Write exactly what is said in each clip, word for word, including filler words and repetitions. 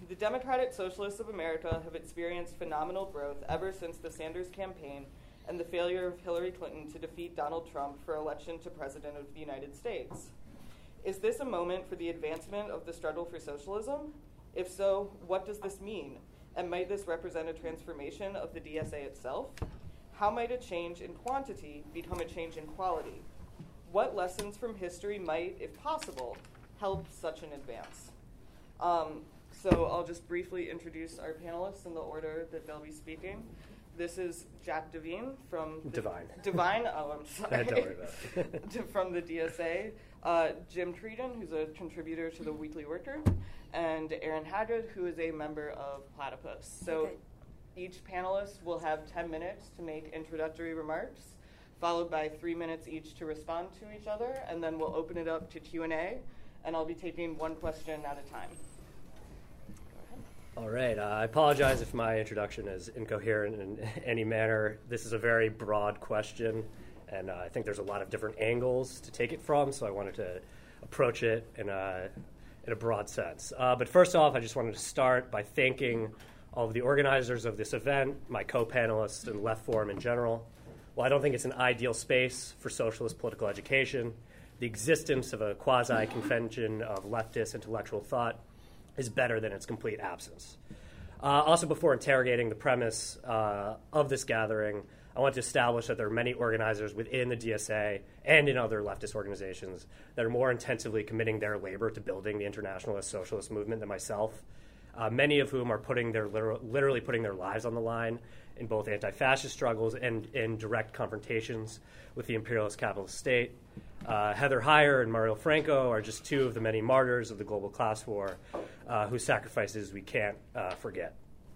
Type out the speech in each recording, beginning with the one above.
The Democratic Socialists of America have experienced phenomenal growth ever since the Sanders campaign and the failure of Hillary Clinton to defeat Donald Trump for election to President of the United States. Is this a moment for the advancement of the struggle for socialism? If so, what does this mean? And might this represent a transformation of the D S A itself? How might a change in quantity become a change in quality? What lessons from history might, if possible, help such an advance? Um, so I'll just briefly introduce our panelists in the order that they'll be speaking. This is Jack Devine from the Divine. Divine. Oh, I'm sorry. Don't worry about it. From the D S A. Uh, Jim Treaton, who's a contributor to the Weekly Worker, and Aaron Haggard, who is a member of Platypus. So Okay. each panelist will have ten minutes to make introductory remarks, followed by three minutes each to respond to each other, and then we'll open it up to Q and A, and I'll be taking one question at a time. All right. Uh, I apologize if my introduction is incoherent in any manner. This is a very broad question, and uh, I think there's a lot of different angles to take it from, so I wanted to approach it in a, in a broad sense. Uh, but first off, I just wanted to start by thanking all of the organizers of this event, my co-panelists, and Left Forum in general. While I don't think it's an ideal space for socialist political education, the existence of a quasi-convention of leftist intellectual thought is better than its complete absence. Uh, also, before interrogating the premise uh, of this gathering, I want to establish that there are many organizers within the D S A and in other leftist organizations that are more intensively committing their labor to building the internationalist socialist movement than myself, uh, many of whom are putting their literal, literally putting their lives on the line in both anti-fascist struggles and in direct confrontations with the imperialist capitalist state. Uh, Heather Heyer and Mario Franco are just two of the many martyrs of the global class war uh, whose sacrifices we can't uh, forget.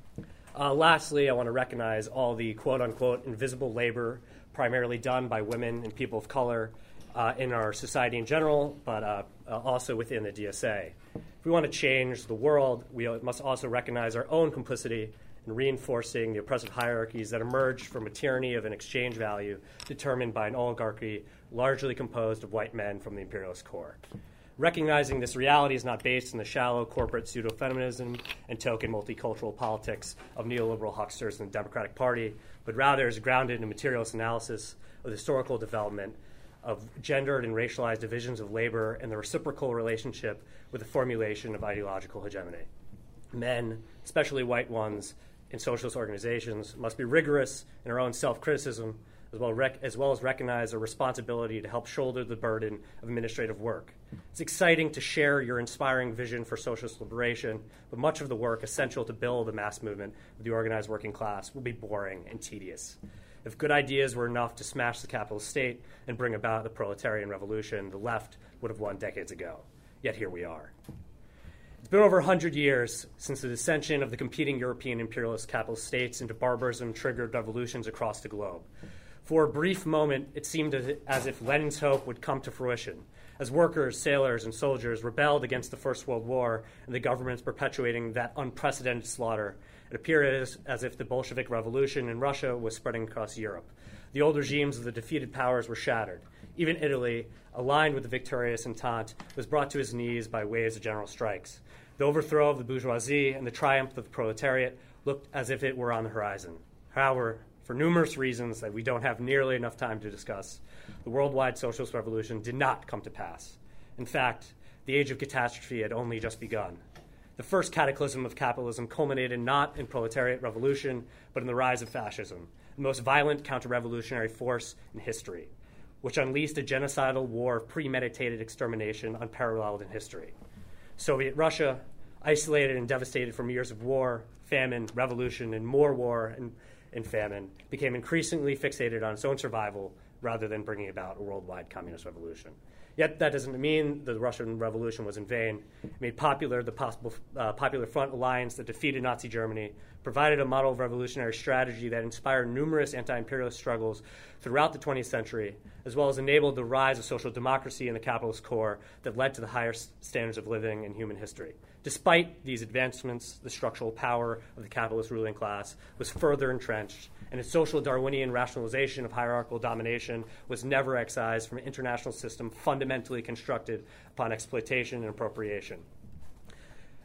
Uh, lastly, I want to recognize all the quote-unquote invisible labor primarily done by women and people of color uh, in our society in general, but uh, uh, also within the D S A. If we want to change the world, we must also recognize our own complicity in reinforcing the oppressive hierarchies that emerged from a tyranny of an exchange value determined by an oligarchy largely composed of white men from the imperialist core. Recognizing this reality is not based in the shallow corporate pseudo-feminism and token multicultural politics of neoliberal hucksters in the Democratic Party, but rather is grounded in a materialist analysis of the historical development of gendered and racialized divisions of labor and the reciprocal relationship with the formulation of ideological hegemony. Men, especially white ones, in socialist organizations must be rigorous in our own self-criticism, as well, rec- as well as recognize a responsibility to help shoulder the burden of administrative work. It's exciting to share your inspiring vision for socialist liberation, but much of the work essential to build a mass movement of the organized working class will be boring and tedious. If good ideas were enough to smash the capitalist state and bring about the proletarian revolution, the left would have won decades ago. Yet here we are. It's been over one hundred years since the dissension of the competing European imperialist capitalist states into barbarism-triggered revolutions across the globe. For a brief moment, it seemed as if Lenin's hope would come to fruition, as workers, sailors, and soldiers rebelled against the First World War and the governments perpetuating that unprecedented slaughter. It appeared as, as if the Bolshevik Revolution in Russia was spreading across Europe. The old regimes of the defeated powers were shattered. Even Italy, aligned with the victorious Entente, was brought to its knees by waves of general strikes. The overthrow of the bourgeoisie and the triumph of the proletariat looked as if it were on the horizon. However, for numerous reasons that we don't have nearly enough time to discuss, the worldwide socialist revolution did not come to pass. In fact, the age of catastrophe had only just begun. The first cataclysm of capitalism culminated not in proletariat revolution, but in the rise of fascism, the most violent counter-revolutionary force in history, which unleashed a genocidal war of premeditated extermination unparalleled in history. Soviet Russia, isolated and devastated from years of war, famine, revolution, and more war and, and famine, became increasingly fixated on its own survival rather than bringing about a worldwide communist revolution. Yet that doesn't mean the Russian Revolution was in vain. It made popular the possible uh, Popular Front alliance that defeated Nazi Germany, provided a model of revolutionary strategy that inspired numerous anti-imperialist struggles throughout the twentieth century, as well as enabled the rise of social democracy in the capitalist core that led to the highest standards of living in human history. Despite these advancements, the structural power of the capitalist ruling class was further entrenched, and its social Darwinian rationalization of hierarchical domination was never excised from an international system fundamentally constructed upon exploitation and appropriation.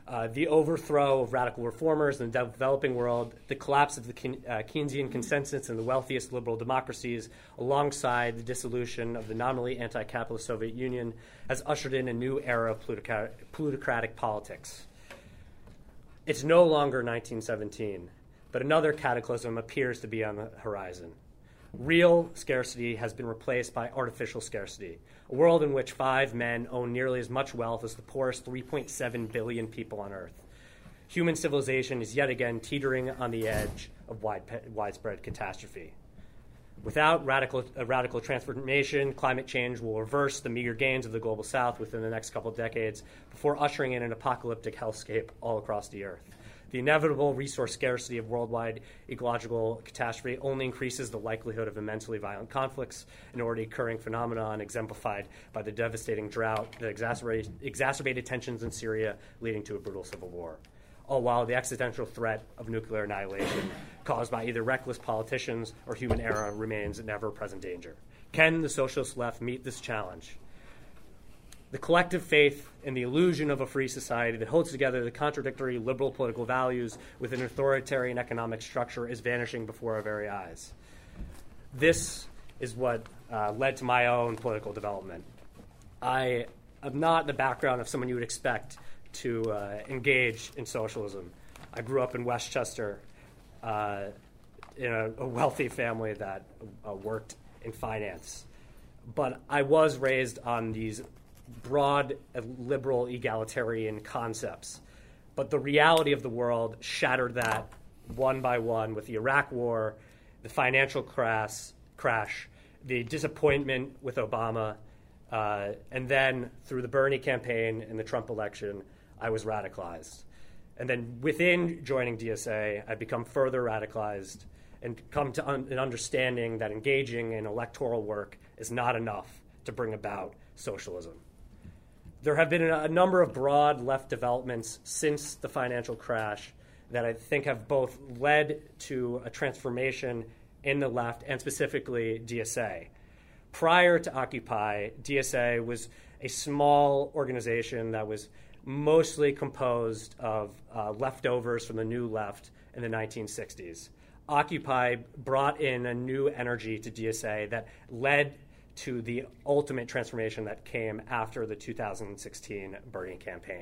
Uh, the overthrow of radical reformers in the developing world, the collapse of the Ke- uh, Keynesian consensus in the wealthiest liberal democracies, alongside the dissolution of the nominally anti-capitalist Soviet Union, has ushered in a new era of plutocratic, plutocratic politics. It's no longer nineteen seventeen, but another cataclysm appears to be on the horizon. Real scarcity has been replaced by artificial scarcity, a world in which five men own nearly as much wealth as the poorest three point seven billion people on Earth. Human civilization is yet again teetering on the edge of wide, widespread catastrophe. Without radical, uh, radical transformation, climate change will reverse the meager gains of the global South within the next couple of decades before ushering in an apocalyptic hellscape all across the Earth. The inevitable resource scarcity of worldwide ecological catastrophe only increases the likelihood of immensely violent conflicts, an already occurring phenomenon exemplified by the devastating drought that exacerbated, exacerbated tensions in Syria, leading to a brutal civil war. All while the existential threat of nuclear annihilation caused by either reckless politicians or human error remains an ever-present danger. Can the socialist left meet this challenge? The collective faith in the illusion of a free society that holds together the contradictory liberal political values with an authoritarian economic structure is vanishing before our very eyes. This is what uh, led to my own political development. I am not the background of someone you would expect to uh, engage in socialism. I grew up in Westchester uh, in a, a wealthy family that uh, worked in finance. But I was raised on these broad, uh, liberal, egalitarian concepts. But the reality of the world shattered that one by one with the Iraq War, the financial crash, crash the disappointment with Obama, uh, and then through the Bernie campaign and the Trump election, I was radicalized. And then within joining D S A, I've become further radicalized and come to un- an understanding that engaging in electoral work is not enough to bring about socialism. There have been a, a number of broad left developments since the financial crash that I think have both led to a transformation in the left and specifically D S A. Prior to Occupy, D S A was a small organization that was mostly composed of uh, leftovers from the New Left in the nineteen sixties. Occupy brought in a new energy to D S A that led to the ultimate transformation that came after the two thousand sixteen Bernie campaign.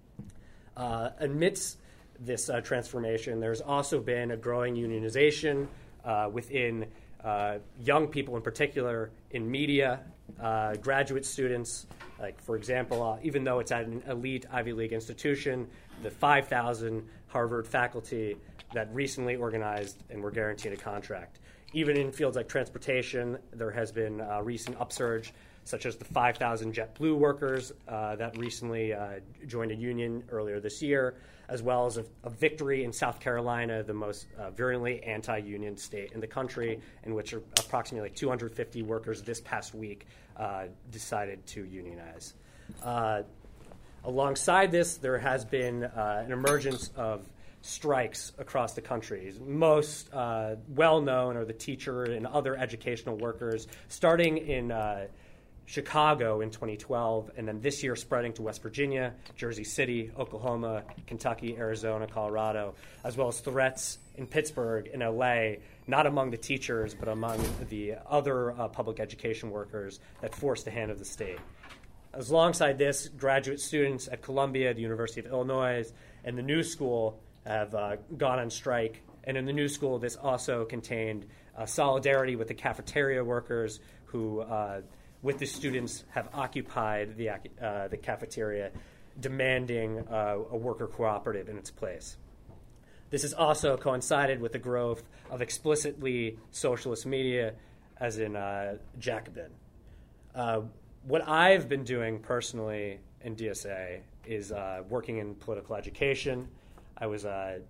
Uh, amidst this uh, transformation, there's also been a growing unionization uh, within uh, young people in particular in media, uh, graduate students. Like, for example, uh, even though it's at an elite Ivy League institution, the five thousand Harvard faculty that recently organized and were guaranteed a contract. Even in fields like transportation, there has been a recent upsurge, such as the five thousand JetBlue workers uh, that recently uh, joined a union earlier this year, as well as a, a victory in South Carolina, the most uh, virulently anti-union state in the country, in which approximately two hundred fifty workers this past week uh, decided to unionize. Uh, alongside this, there has been uh, an emergence of strikes across the country. Most uh, well-known are the teacher and other educational workers, starting in uh, Chicago in twenty twelve, and then this year spreading to West Virginia, Jersey City, Oklahoma, Kentucky, Arizona, Colorado, as well as threats in Pittsburgh and L A, not among the teachers, but among the other uh, public education workers that forced the hand of the state. As alongside this, graduate students at Columbia, the University of Illinois, and the New School have uh, gone on strike. And in the New School, this also contained uh, solidarity with the cafeteria workers who, uh, with the students, have occupied the, uh, the cafeteria, demanding uh, a worker cooperative in its place. This has also coincided with the growth of explicitly socialist media, as in uh, Jacobin. Uh, what I've been doing personally in D S A is uh, working in political education. I was uh,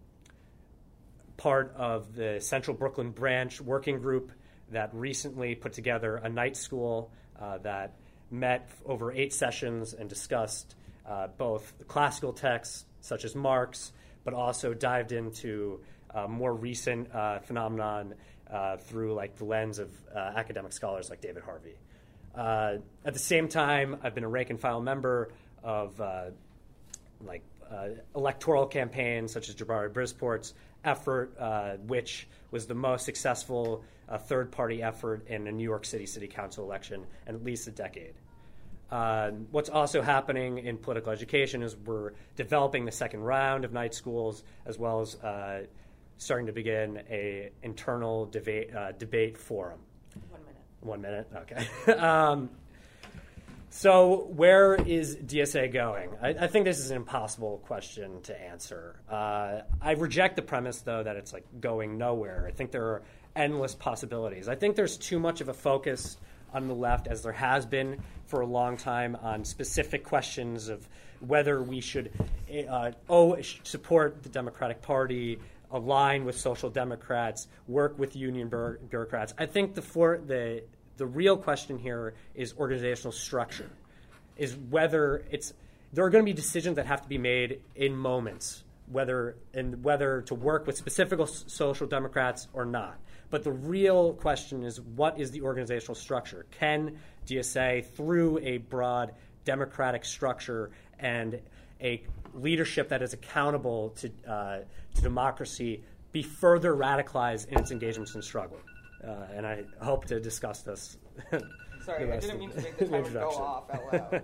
part of the Central Brooklyn Branch working group that recently put together a night school uh, that met over eight sessions and discussed uh, both classical texts such as Marx, but also dived into uh, more recent uh, phenomenon uh, through like the lens of uh, academic scholars like David Harvey. Uh, at the same time, I've been a rank and file member of uh, like uh, electoral campaigns such as Jabari Brisport's effort, uh, which was the most successful uh, third-party effort in a New York City City Council election in at least a decade. Uh, what's also happening in political education is we're developing the second round of night schools, as well as uh, starting to begin a internal debate uh, debate forum. One minute. One minute, okay. um, so where is D S A going? I, I think this is an impossible question to answer. Uh, I reject the premise, though, that it's like going nowhere. I think there are endless possibilities. I think there's too much of a focus on the left, as there has been for a long time, on specific questions of whether we should uh, oh, support the Democratic Party, align with social democrats, work with union bur- bureaucrats. I think the, for, the the real question here is organizational structure, is whether it's there are going to be decisions that have to be made in moments, whether and whether to work with specific social democrats or not. But the real question is, what is the organizational structure? Can D S A, through a broad democratic structure and a leadership that is accountable to, uh, to democracy, be further radicalized in its engagements and struggle? Uh, and I hope to discuss this. Sorry, I didn't mean to make the timer go off out loud.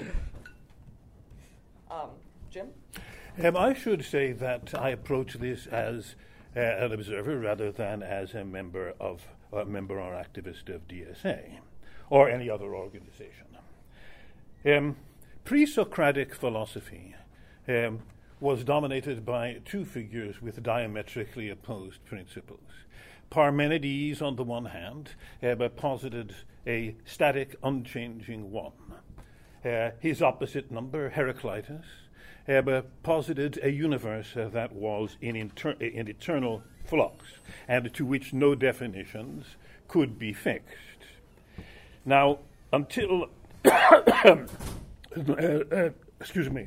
um, Jim? Um, I should say that I approach this as uh, an observer rather than as a member of a member or activist of D S A or any other organization. Um, pre-Socratic philosophy um, was dominated by two figures with diametrically opposed principles. Parmenides, on the one hand, uh, posited a static, unchanging one. Uh, his opposite number, Heraclitus, uh, posited a universe uh, that was in, inter- in eternal flux and to which no definitions could be fixed. Now, until uh, uh, excuse me,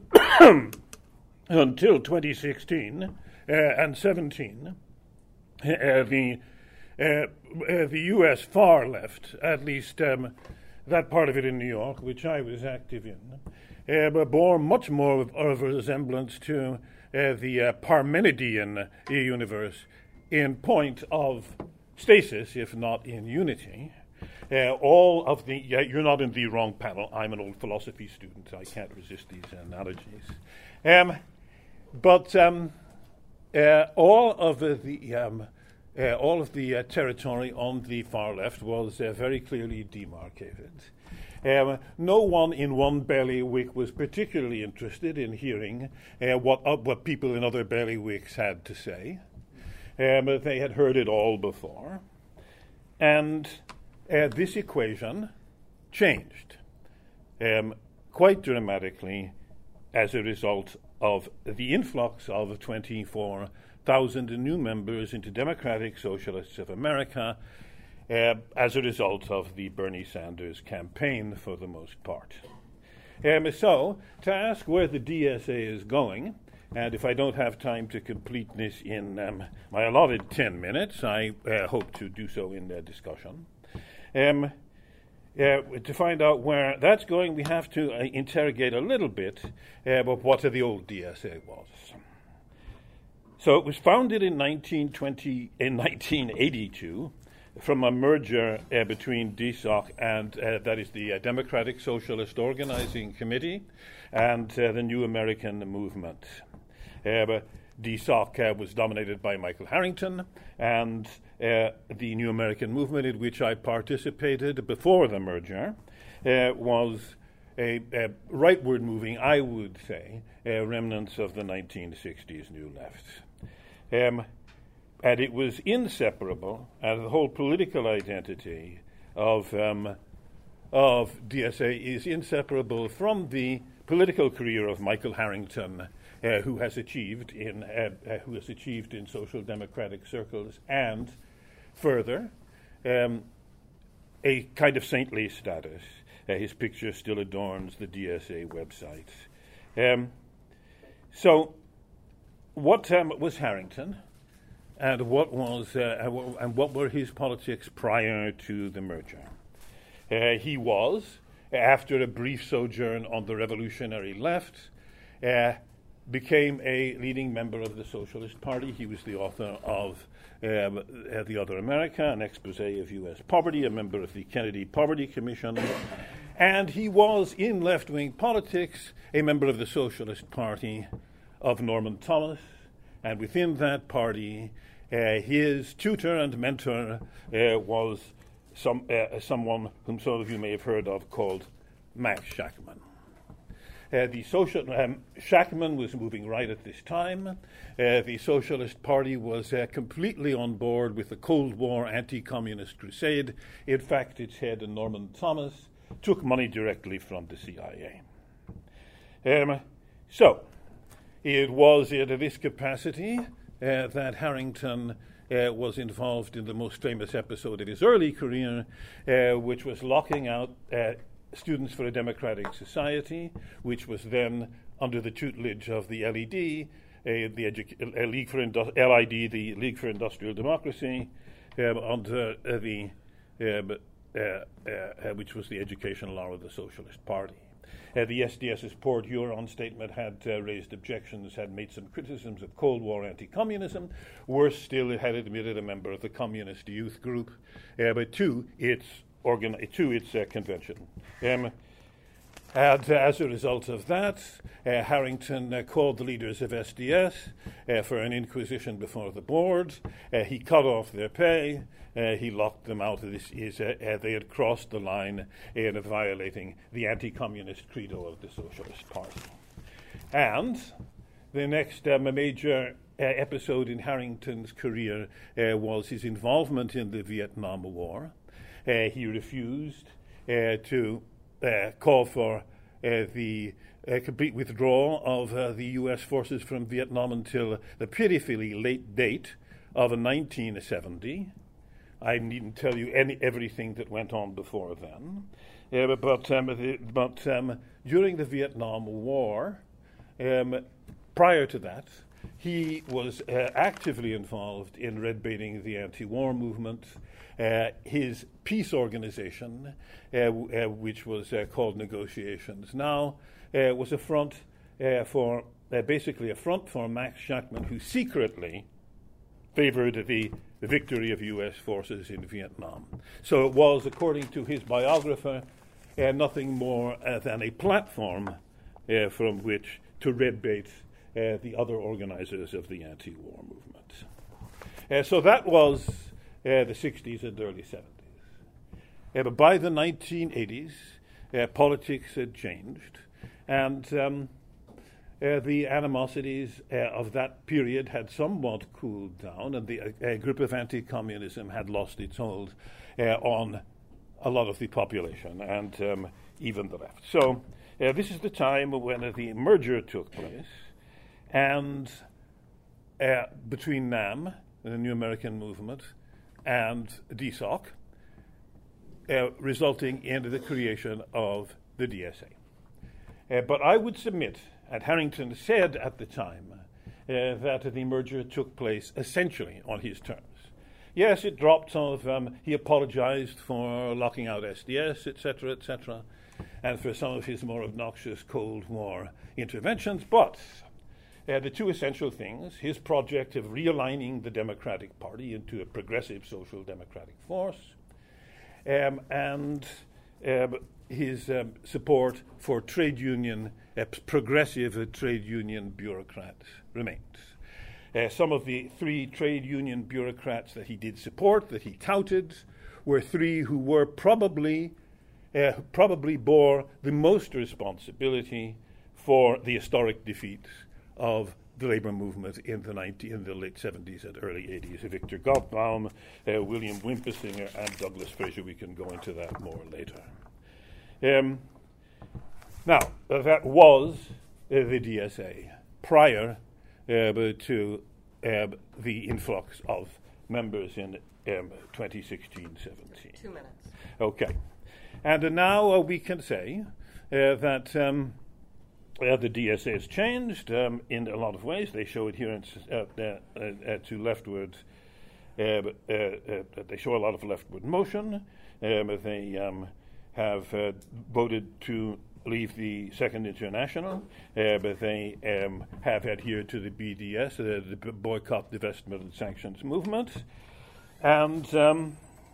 until twenty sixteen uh, and seventeen, uh, the uh, uh, the U S far left, at least um, that part of it in New York, which I was active in, uh, bore much more of, of a resemblance to uh, the uh, Parmenidean uh, universe in point of stasis, if not in unity. Uh, all of the, yeah, you're not in the wrong panel. I'm an old philosophy student. I can't resist these analogies. Um, but um, uh, all of the, the um, uh, all of the uh, territory on the far left was uh, very clearly demarcated. Um, no one in one bailiwick was particularly interested in hearing uh, what uh, what people in other bailiwicks had to say. Um, they had heard it all before, and Uh, this equation changed um, quite dramatically as a result of the influx of twenty-four thousand new members into Democratic Socialists of America uh, as a result of the Bernie Sanders campaign, for the most part. Um, so, to ask where the D S A is going, and if I don't have time to complete this in um, my allotted ten minutes, I uh, hope to do so in the discussion. Um, uh, to find out where that's going, we have to uh, interrogate a little bit uh, about what the old D S A was. So it was founded in nineteen twenty, in nineteen eighty-two from a merger uh, between D S O C and, uh, that is the uh, Democratic Socialist Organizing Committee, and uh, the New American Movement. Uh, but D S O C uh, was dominated by Michael Harrington, and uh, the New American Movement, in which I participated before the merger, uh, was a, a rightward moving, I would say, uh, remnants of the nineteen sixties New Left. Um, and it was inseparable, and the whole political identity of, um, of D S A is inseparable from the political career of Michael Harrington, Uh, who has achieved in uh, uh, who has achieved in social democratic circles, and further, um, a kind of saintly status. Uh, his picture still adorns the D S A website. Um, so, what um, was Harrington, and what was uh, and what were his politics prior to the merger? Uh, he was, after a brief sojourn on the revolutionary left, Uh, became a leading member of the Socialist Party. He was the author of um, uh, The Other America, an expose of U S poverty, a member of the Kennedy Poverty Commission, and he was, in left-wing politics, a member of the Socialist Party of Norman Thomas, and within that party, uh, his tutor and mentor uh, was some, uh, someone whom some of you may have heard of called Max Shachtman. Uh, the social um, Shachtman was moving right at this time. Uh, the Socialist Party was uh, completely on board with the Cold War anti-communist crusade. In fact, its head, Norman Thomas, took money directly from the C I A. Um, so, it was in this capacity uh, that Harrington uh, was involved in the most famous episode of his early career, uh, which was locking out uh, Students for a Democratic Society, which was then under the tutelage of the L E D, uh, the edu- uh, League for Indu- L I D, the League for Industrial Democracy, um, under uh, the um, uh, uh, which was the educational arm of the Socialist Party. Uh, the SDS's Port Huron statement had uh, raised objections, had made some criticisms of Cold War anti-communism. Worse still, it had admitted a member of the Communist Youth Group, uh, but to its organ- to its uh, convention. Um, and uh, as a result of that, uh, Harrington uh, called the leaders of S D S uh, for an inquisition before the board. Uh, he cut off their pay. Uh, he locked them out. This is uh, uh, they had crossed the line in violating the anti-communist credo of the Socialist Party. And the next um, major uh, episode in Harrington's career uh, was his involvement in the Vietnam War. Uh, he refused uh, to uh, call for uh, the uh, complete withdrawal of uh, the U S forces from Vietnam until the pitifully late date of nineteen seventy. I needn't tell you any everything that went on before then. Uh, but um, the, but um, during the Vietnam War, um, prior to that, he was uh, actively involved in red-baiting the anti-war movement. Uh, his peace organization, uh, w- uh, which was uh, called Negotiations Now, uh, was a front uh, for, uh, basically a front for Max Shachtman, who secretly favored the, the victory of U S forces in Vietnam. So it was, according to his biographer, uh, nothing more uh, than a platform uh, from which to red-bait uh, the other organizers of the anti-war movement. Uh, so that was uh, the sixties and early seventies. Uh, but by the nineteen eighties, uh, politics had changed, and um, Uh, the animosities uh, of that period had somewhat cooled down, and the uh, group of anti-communism had lost its hold uh, on a lot of the population and um, even the left. So uh, this is the time when uh, the merger took place, and uh, between NAM, the New American Movement, and D S O C, uh, resulting in the creation of the D S A. Uh, but I would submit, and Harrington said at the time, uh, that the merger took place essentially on his terms. Yes, it dropped some of, um, he apologized for locking out S D S, et cetera, et cetera, and for some of his more obnoxious Cold War interventions, but uh, the two essential things, his project of realigning the Democratic Party into a progressive social democratic force, um, and um, his um, support for trade union, uh, progressive uh, trade union bureaucrats remains. Uh, some of the three trade union bureaucrats that he did support, that he touted, were three who were probably, uh, probably bore the most responsibility for the historic defeat of the labor movement in the, nineteen, in the late seventies and early eighties. Victor Gottbaum, uh, William Wimpesinger, and Douglas Fraser. We can go into that more later. Um, now, uh, that was uh, the D S A prior uh, to uh, the influx of members in um, twenty sixteen seventeen. Two minutes. Okay. And uh, now uh, we can say uh, that um, uh, the D S A has changed um, in a lot of ways. They show adherence uh, uh, uh, to leftward. Uh, uh, uh, they show a lot of leftward motion. Um, they um, have uh, voted to leave the Second International, uh, but they um, have adhered to the B D S, uh, the Boycott, Divestment, and Sanctions movement, and um,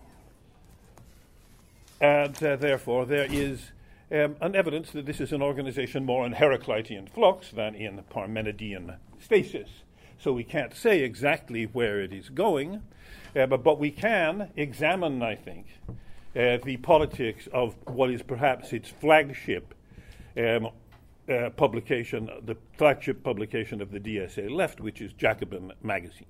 and uh, therefore there is um, an evidence that this is an organization more in Heraclitean flux than in Parmenidean stasis. So we can't say exactly where it is going, uh, but, but we can examine, I think, uh, the politics of what is perhaps its flagship um, uh, publication, the flagship publication of the D S A left, which is Jacobin Magazine.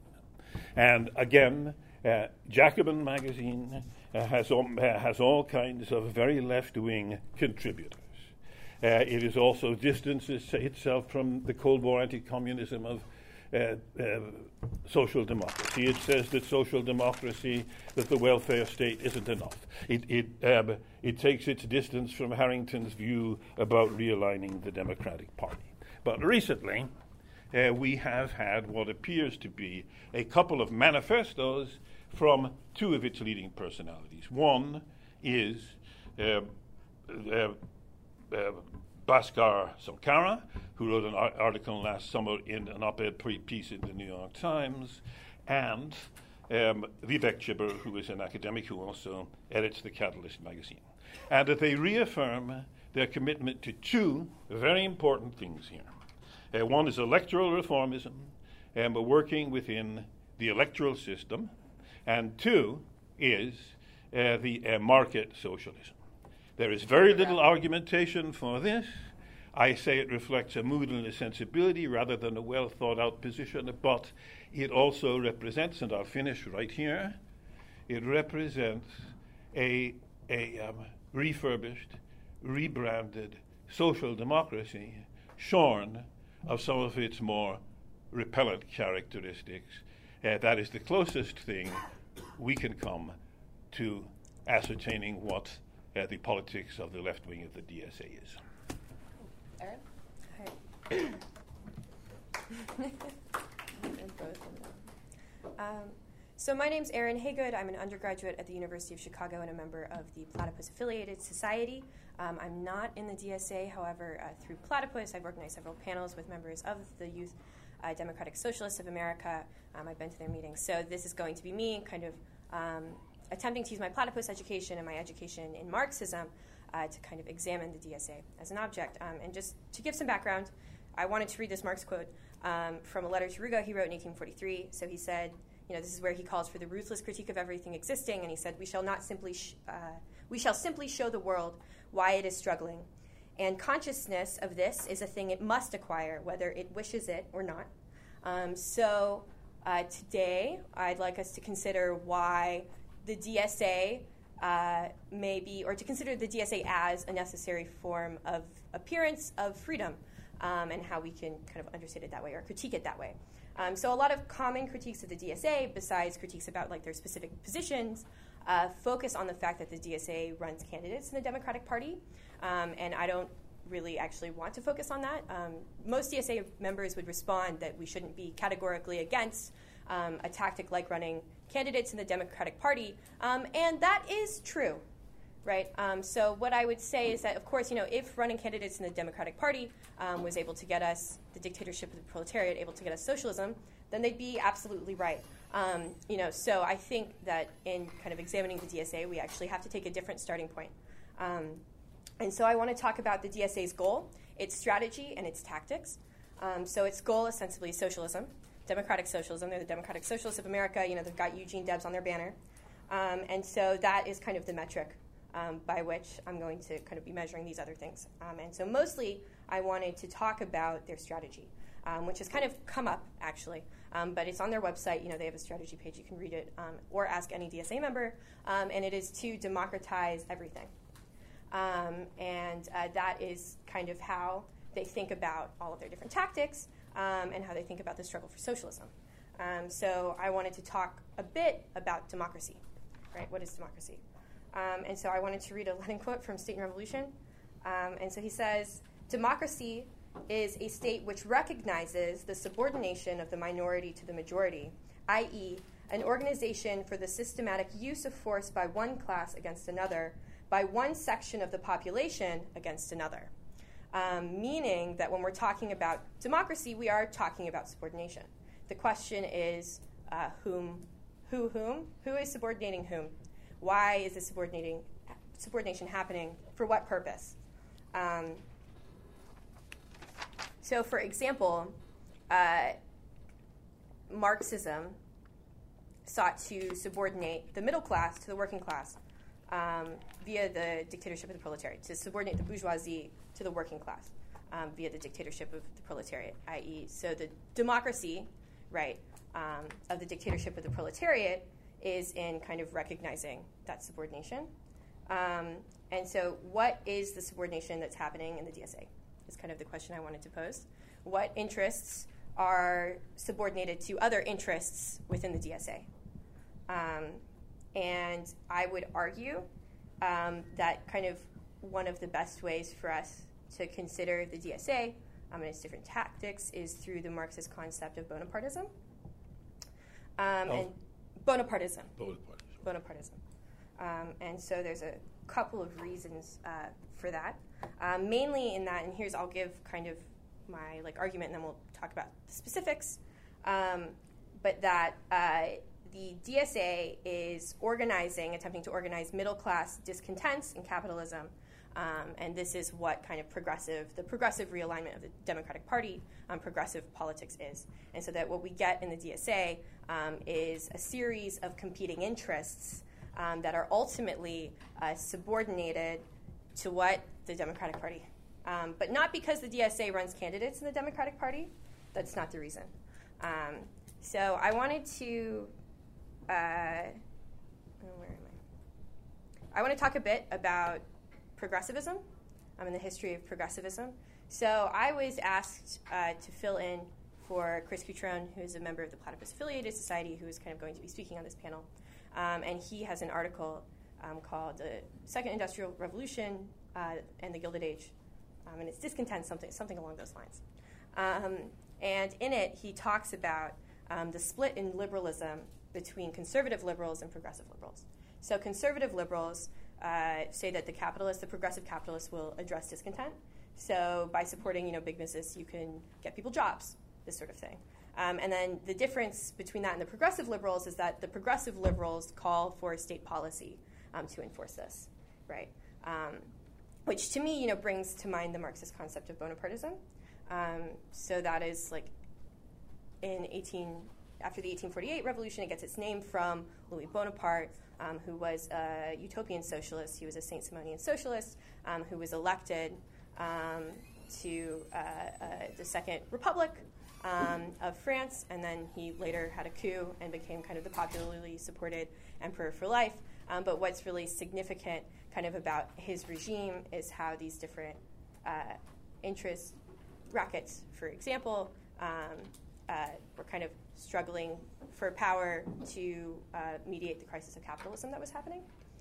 And again, uh, Jacobin Magazine uh, has, um, uh, has all kinds of very left-wing contributors. Uh, it is also distances itself from the Cold War anti-communism of Uh, uh, social democracy. It says that social democracy, that the welfare state isn't enough. It, it, um, it takes its distance from Harrington's view about realigning the Democratic Party. But recently, uh, we have had what appears to be a couple of manifestos from two of its leading personalities. One is uh, uh, uh, Bhaskar Sankara, who wrote an ar- article last summer in an op-ed pre- piece in the New York Times, and um, Vivek Chibber, who is an academic who also edits the Catalyst magazine. And that they reaffirm their commitment to two very important things here. Uh, one is electoral reformism, and we're working within the electoral system, and two is uh, the uh, market socialism. There is very little argumentation for this. I say it reflects a mood and a sensibility rather than a well-thought-out position, but it also represents, and I'll finish right here, it represents a, a um, refurbished, rebranded social democracy shorn of some of its more repellent characteristics. Uh, that is the closest thing we can come to ascertaining what Uh, the politics of the left wing of the D S A is. Erin? um, so my name's Erin Haygood. I'm an undergraduate at the University of Chicago and a member of the Platypus Affiliated Society. Um, I'm not in the D S A, however, uh, through Platypus, I've organized several panels with members of the Youth uh, Democratic Socialists of America. Um, I've been to their meetings. So this is going to be me kind of um, attempting to use my platypus education and my education in Marxism uh, to kind of examine the D S A as an object. Um, and just to give some background, I wanted to read this Marx quote um, from a letter to Rugo he wrote in eighteen forty-three. So he said, you know, this is where he calls for the ruthless critique of everything existing, and he said, we shall not simply, sh- uh, we shall simply show the world why it is struggling. And consciousness of this is a thing it must acquire, whether it wishes it or not. Um, so uh, today, I'd like us to consider why the D S A uh, may be, or to consider the D S A as a necessary form of appearance of freedom, um, and how we can kind of understand it that way or critique it that way. Um, so a lot of common critiques of the D S A, besides critiques about like their specific positions, uh, focus on the fact that the D S A runs candidates in the Democratic Party, um, and I don't really actually want to focus on that. Um, most D S A members would respond that we shouldn't be categorically against um, a tactic like running candidates in the Democratic Party, um, and that is true, right? Um, so what I would say is that, of course, you know, if running candidates in the Democratic Party um, was able to get us the dictatorship of the proletariat, able to get us socialism, then they'd be absolutely right. Um, you know, so I think that in kind of examining the D S A, we actually have to take a different starting point. Um, and so I want to talk about the D S A's goal, its strategy, and its tactics. Um, so its goal, ostensibly, is socialism. Democratic socialism. They're the Democratic Socialists of America. You know, they've got Eugene Debs on their banner. Um, and so that is kind of the metric um, by which I'm going to kind of be measuring these other things. Um, and so mostly I wanted to talk about their strategy, um, which has kind of come up, actually. Um, but it's on their website. You know, they have a strategy page. You can read it um, or ask any D S A member. Um, and it is to democratize everything. Um, and uh, that is kind of how they think about all of their different tactics. Um, and how they think about the struggle for socialism. Um, so I wanted to talk a bit about democracy, right? What is democracy? Um, and so I wanted to read a Lenin quote from State and Revolution. Um, and so he says, democracy is a state which recognizes the subordination of the minority to the majority, that is, an organization for the systematic use of force by one class against another, by one section of the population against another. um, meaning that when we're talking about democracy, we are talking about subordination. The question is uh, whom, who, whom, who is subordinating whom? Why is this subordinating subordination happening? For what purpose? Um, so, for example, uh, Marxism sought to subordinate the middle class to the working class um, via the dictatorship of the proletariat, to subordinate the bourgeoisie to the working class um, via the dictatorship of the proletariat, that is, so the democracy, right, um, of the dictatorship of the proletariat is in kind of recognizing that subordination. Um, and so what is the subordination that's happening in the D S A is kind of the question I wanted to pose. What interests are subordinated to other interests within the D S A? Um, and I would argue um, that kind of one of the best ways for us to consider the D S A um, and its different tactics is through the Marxist concept of Bonapartism. Um, oh. And Bonapartism. Bonapartism. Bonapartism. Um, and so there's a couple of reasons uh, for that. Um, mainly in that, and here's, I'll give kind of my like argument, and then we'll talk about the specifics. Um, but that uh, the D S A is organizing, attempting to organize middle-class discontents in capitalism. Um, and this is what kind of progressive, the progressive realignment of the Democratic Party, um, progressive politics is. And so that what we get in the D S A um, is a series of competing interests um, that are ultimately uh, subordinated to what? The Democratic Party. Um, but not because the D S A runs candidates in the Democratic Party. That's not the reason. Um, so I wanted to, uh, where am I? I want to talk a bit about progressivism um, and the history of progressivism. So I was asked uh, to fill in for Chris Cutrone, who is a member of the Platypus Affiliated Society, who is kind of going to be speaking on this panel. Um, and he has an article um, called The Second Industrial Revolution uh, and the Gilded Age. Um, and it's discontent, something, something along those lines. Um, and in it, he talks about um, the split in liberalism between conservative liberals and progressive liberals. So conservative liberals uh, say that the capitalists, the progressive capitalists, will address discontent. So by supporting, you know, big business, you can get people jobs, this sort of thing. Um, and then the difference between that and the progressive liberals is that the progressive liberals call for state policy um, to enforce this, right? Um, which to me, you know, brings to mind the Marxist concept of Bonapartism. Um, so that is like in eighteen after the eighteen forty-eight revolution, it gets its name from Louis Bonaparte, um, who was a utopian socialist. He was a Saint-Simonian socialist um, who was elected um, to uh, uh, the Second Republic um, of France, and then he later had a coup and became kind of the popularly supported emperor for life. Um, but what's really significant kind of about his regime is how these different uh, interest rackets, for example, um, uh, were kind of struggling for power to uh, mediate the crisis of capitalism that was happening.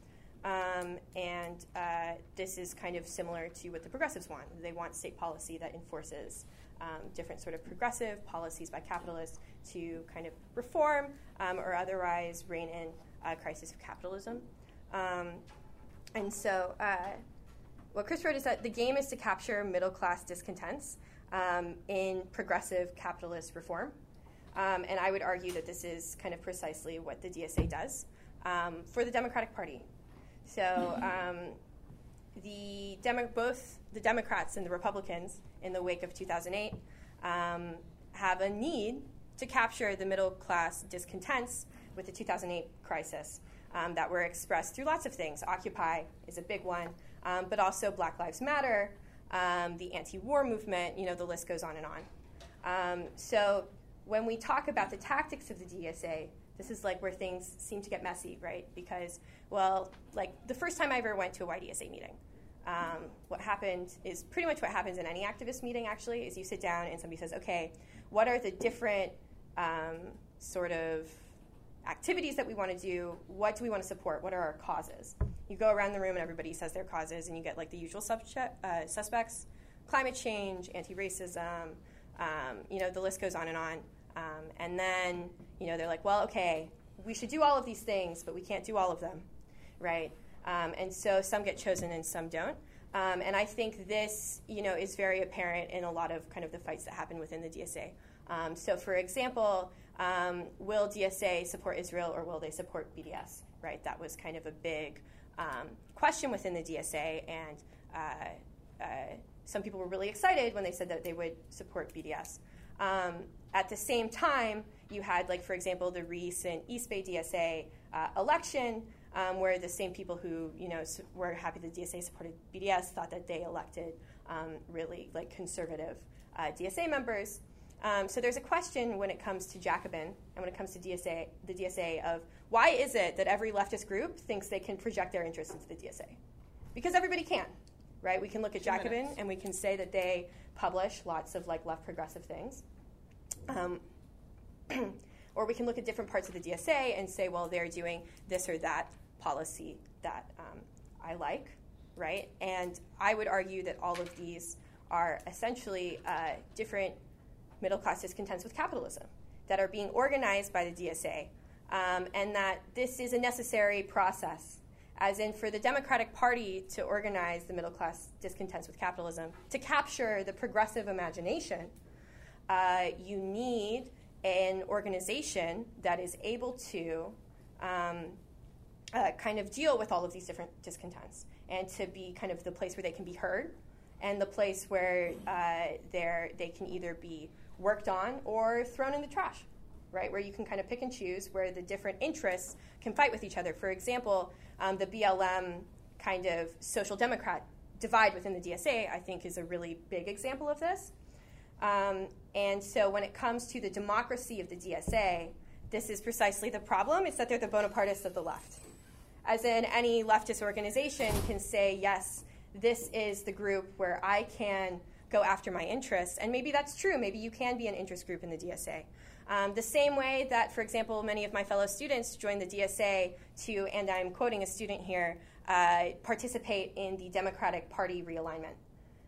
Um, and uh, this is kind of similar to what the progressives want. They want state policy that enforces um, different sort of progressive policies by capitalists to kind of reform um, or otherwise rein in a crisis of capitalism. Um, and so uh, what Chris wrote is that the game is to capture middle-class discontents um, in progressive capitalist reform. Um, and I would argue that this is kind of precisely what the D S A does um, for the Democratic Party. So um, the Demo- both the Democrats and the Republicans, in the wake of two thousand eight, um, have a need to capture the middle-class discontents with the two thousand eight crisis um, that were expressed through lots of things. Occupy is a big one, um, but also Black Lives Matter, um, the anti-war movement, you know, the list goes on and on. Um, so when we talk about the tactics of the D S A, this is like where things seem to get messy, right? Because, well, like the first time I ever went to a Y D S A meeting, um, what happened is pretty much what happens in any activist meeting, actually, is you sit down and somebody says, okay, what are the different um, sort of activities that we want to do? What do we want to support? What are our causes? You go around the room and everybody says their causes, and you get like the usual subject, uh, suspects, climate change, anti-racism, um, you know, the list goes on and on. Um, and then, you know, they're like, well, okay, we should do all of these things, but we can't do all of them, right? Um, and so some get chosen and some don't. Um, and I think this, you know, is very apparent in a lot of kind of the fights that happen within the D S A. Um, so, for example, um, will D S A support Israel or will they support B D S? Right? That was kind of a big um, question within the D S A, and uh, uh, some people were really excited when they said that they would support B D S. Um, at the same time, you had, like, for example, the recent East Bay D S A uh, election, um, where the same people who, you know, su- were happy the D S A supported B D S thought that they elected um, really, like, conservative uh, D S A members. Um, so there's a question when it comes to Jacobin and when it comes to D S A, the D S A of why is it that every leftist group thinks they can project their interests into the D S A? Because everybody can, right? We can look at Two Jacobin minutes. and we can say that they publish lots of, like, left progressive things. Um, or we can look at different parts of the D S A and say, well, they're doing this or that policy that um, I like, right? And I would argue that all of these are essentially uh, different middle-class discontents with capitalism that are being organized by the D S A, um, and that this is a necessary process, as in for the Democratic Party to organize the middle-class discontents with capitalism, to capture the progressive imagination, uh, you need an organization that is able to um, uh, kind of deal with all of these different discontents and to be kind of the place where they can be heard and the place where uh, they're, they can either be worked on or thrown in the trash, right, where you can kind of pick and choose where the different interests can fight with each other. For example, um, the B L M kind of social democrat divide within the D S A, I think, is a really big example of this. Um, and so when it comes to the democracy of the D S A, this is precisely the problem. It's that they're the Bonapartists of the left. As in, any leftist organization can say, yes, this is the group where I can go after my interests. And maybe that's true. Maybe you can be an interest group in the D S A. Um, the same way that, for example, many of my fellow students joined the D S A to, and I'm quoting a student here, uh, participate in the Democratic Party realignment.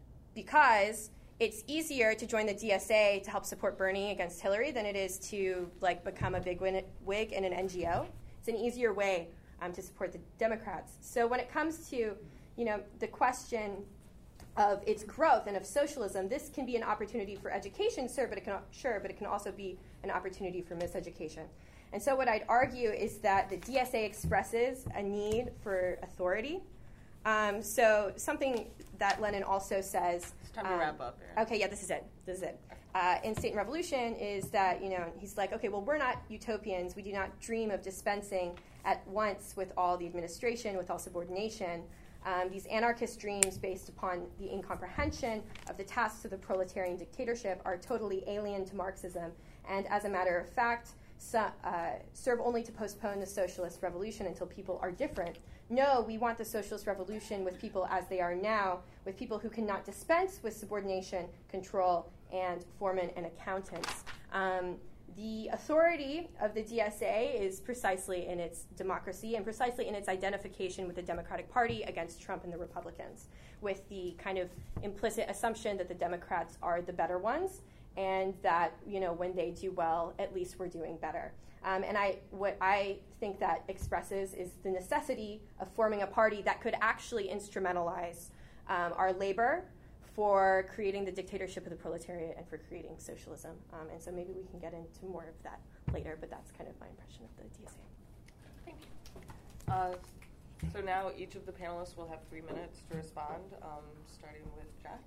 Because it's easier to join the D S A to help support Bernie against Hillary than it is to, like, become a big wig in an N G O. It's an easier way um, to support the Democrats. So when it comes to, you know, the question of its growth and of socialism, this can be an opportunity for education, sir, but it can, sure, but it can also be an opportunity for miseducation. And so what I'd argue is that the D S A expresses a need for authority. Um, so something that Lenin also says... It's time to um, wrap up, Erin. Okay, yeah, this is it. This is it. Uh, in State and Revolution is that, you know, he's like, okay, well, we're not utopians. We do not dream of dispensing at once with all the administration, with all subordination. Um, these anarchist dreams based upon the incomprehension of the tasks of the proletarian dictatorship are totally alien to Marxism, and as a matter of fact, so, uh, serve only to postpone the socialist revolution until people are different. No, we want the socialist revolution with people as they are now, with people who cannot dispense with subordination, control, and foremen and accountants. Um, The authority of the D S A is precisely in its democracy and precisely in its identification with the Democratic Party against Trump and the Republicans, with the kind of implicit assumption that the Democrats are the better ones and that, you know, when they do well, at least we're doing better. Um, and I, what I think that expresses is the necessity of forming a party that could actually instrumentalize um, our labor for creating the dictatorship of the proletariat and for creating socialism. Um, and so maybe we can get into more of that later, but that's kind of my impression of the D S A. Thank you. Uh, so now each of the panelists will have three minutes to respond, um, starting with Jack.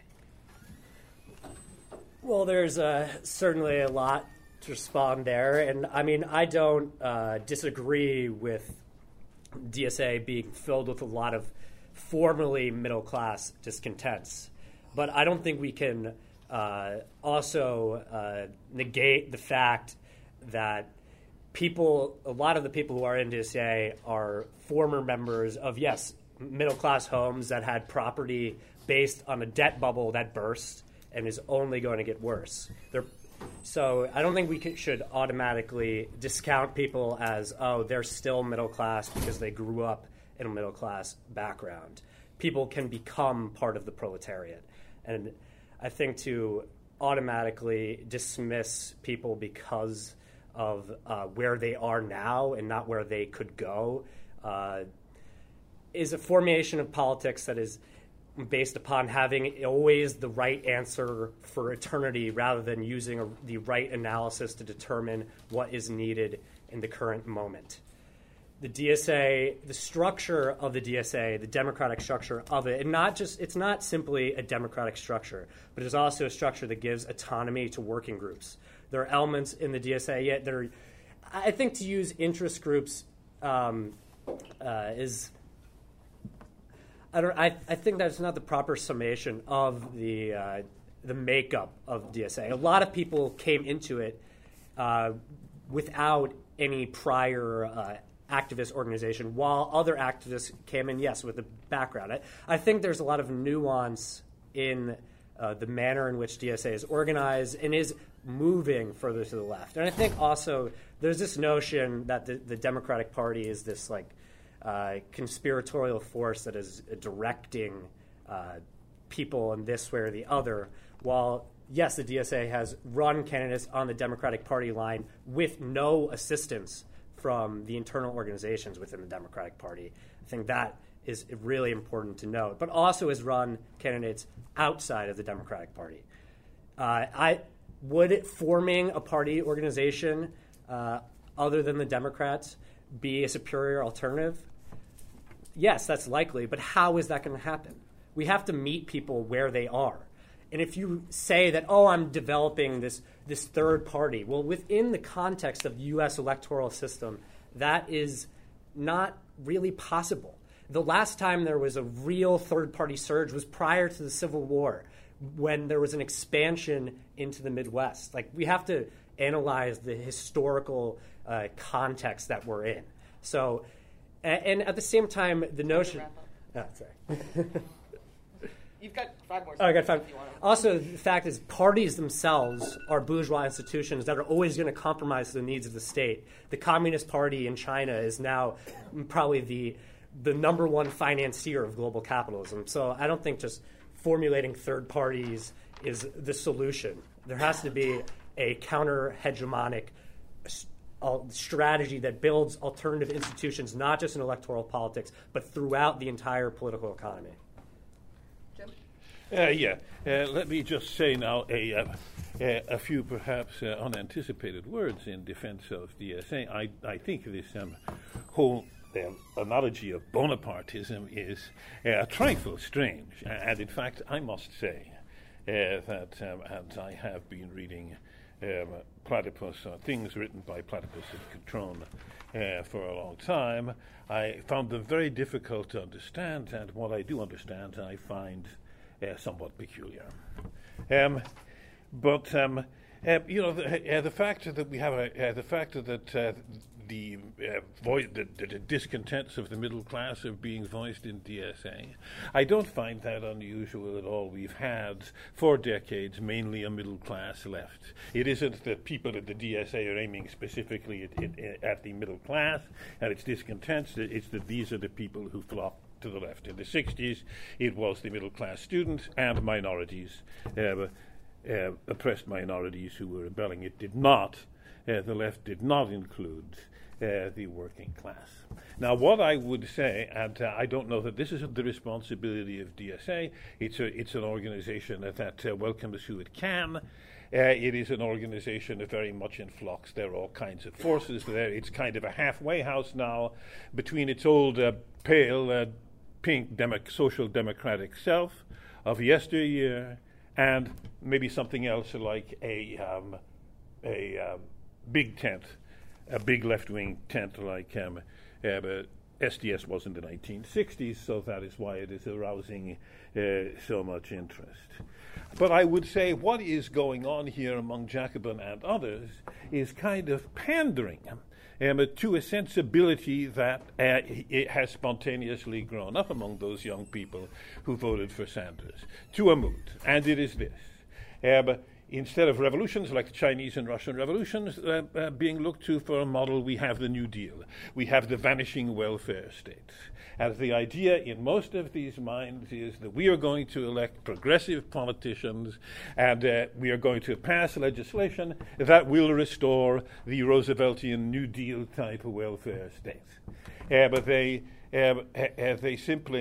Well, there's uh, certainly a lot to respond there. And I mean, I don't uh, disagree with D S A being filled with a lot of formerly middle-class discontents. But I don't think we can uh, also uh, negate the fact that people, a lot of the people who are in D S A are former members of, yes, middle-class homes that had property based on a debt bubble that burst and is only going to get worse. They're, so I don't think we could, should automatically discount people as, oh, they're still middle-class because they grew up in a middle-class background. People can become part of the proletariat. And I think to automatically dismiss people because of uh, where they are now and not where they could go uh, is a formation of politics that is based upon having always the right answer for eternity rather than using a, the right analysis to determine what is needed in the current moment. The D S A, the structure of the D S A, the democratic structure of it, and not just, it's not simply a democratic structure, but it's also a structure that gives autonomy to working groups. There are elements in the D S A yet that are, I think to use interest groups um, uh, is, I don't, I, I think that's not the proper summation of the, uh, the makeup of D S A. A lot of people came into it uh, without any prior uh, activist organization, while other activists came in, yes, with a background. I, I think there's a lot of nuance in uh, the manner in which D S A is organized and is moving further to the left. And I think also there's this notion that the, the Democratic Party is this like uh, conspiratorial force that is directing uh, people in this way or the other, while yes, the D S A has run candidates on the Democratic Party line with no assistance from the internal organizations within the Democratic Party. I think that is really important to note, but also has run candidates outside of the Democratic Party. Uh, I would it, forming a party organization uh, other than the Democrats be a superior alternative? Yes, that's likely, but how is that going to happen? We have to meet people where they are. And if you say that, oh, I'm developing this, this third party, well, within the context of the U S electoral system, that is not really possible. The last time there was a real third-party surge was prior to the Civil War, when there was an expansion into the Midwest. Like, we have to analyze the historical uh, context that we're in. So, and, and at the same time, the notion... Oh, sorry. You've got five more seconds. Oh, I got five. If you want to. Also, the fact is parties themselves are bourgeois institutions that are always going to compromise the needs of the state. The Communist Party in China is now probably the the number one financier of global capitalism. So I don't think just formulating third parties is the solution. There has to be a counter-hegemonic strategy that builds alternative institutions, not just in electoral politics, but throughout the entire political economy. Uh, yeah, uh, let me just say now a, uh, a few perhaps uh, unanticipated words in defense of D S A. I, I think this um, whole um, analogy of Bonapartism is uh, a trifle strange. And in fact, I must say uh, that um, as I have been reading um, Platypus, uh, things written by Platypus and Cutrone uh, for a long time, I found them very difficult to understand, and what I do understand, I find Uh, somewhat peculiar. Um, but, um, uh, you know, the, uh, the fact that we have a, uh, the fact that uh, the, uh, vo- the, the discontents of the middle class are being voiced in D S A, I don't find that unusual at all. We've had, for decades, mainly a middle class left. It isn't that people at the D S A are aiming specifically at, at, at the middle class and its discontents. It's that these are the people who flock to the left. In the sixties, it was the middle-class students and minorities, uh, uh, oppressed minorities who were rebelling. It did not, uh, the left did not include uh, the working class. Now, what I would say, and uh, I don't know that this is the responsibility of D S A, it's, a, it's an organization that, that uh, welcomes who it can. Uh, it is an organization that very much in flux. There are all kinds of forces there. It's kind of a halfway house now between its old uh, pale uh, pink demo- social democratic self of yesteryear and maybe something else like a um, a um, big tent, a big left-wing tent like um, uh, but S D S was in the nineteen sixties, so that is why it is arousing uh, so much interest. But I would say what is going on here among Jacobin and others is kind of pandering Um, to a sensibility that uh, it has spontaneously grown up among those young people who voted for Sanders, to a mood, and it is this. Um, instead of revolutions like the Chinese and Russian revolutions uh, uh, being looked to for a model, we have the New Deal. We have the vanishing welfare state. And the idea in most of these minds is that we are going to elect progressive politicians and uh, we are going to pass legislation that will restore the Rooseveltian New Deal type of welfare state. Uh, but they, uh, uh, they simply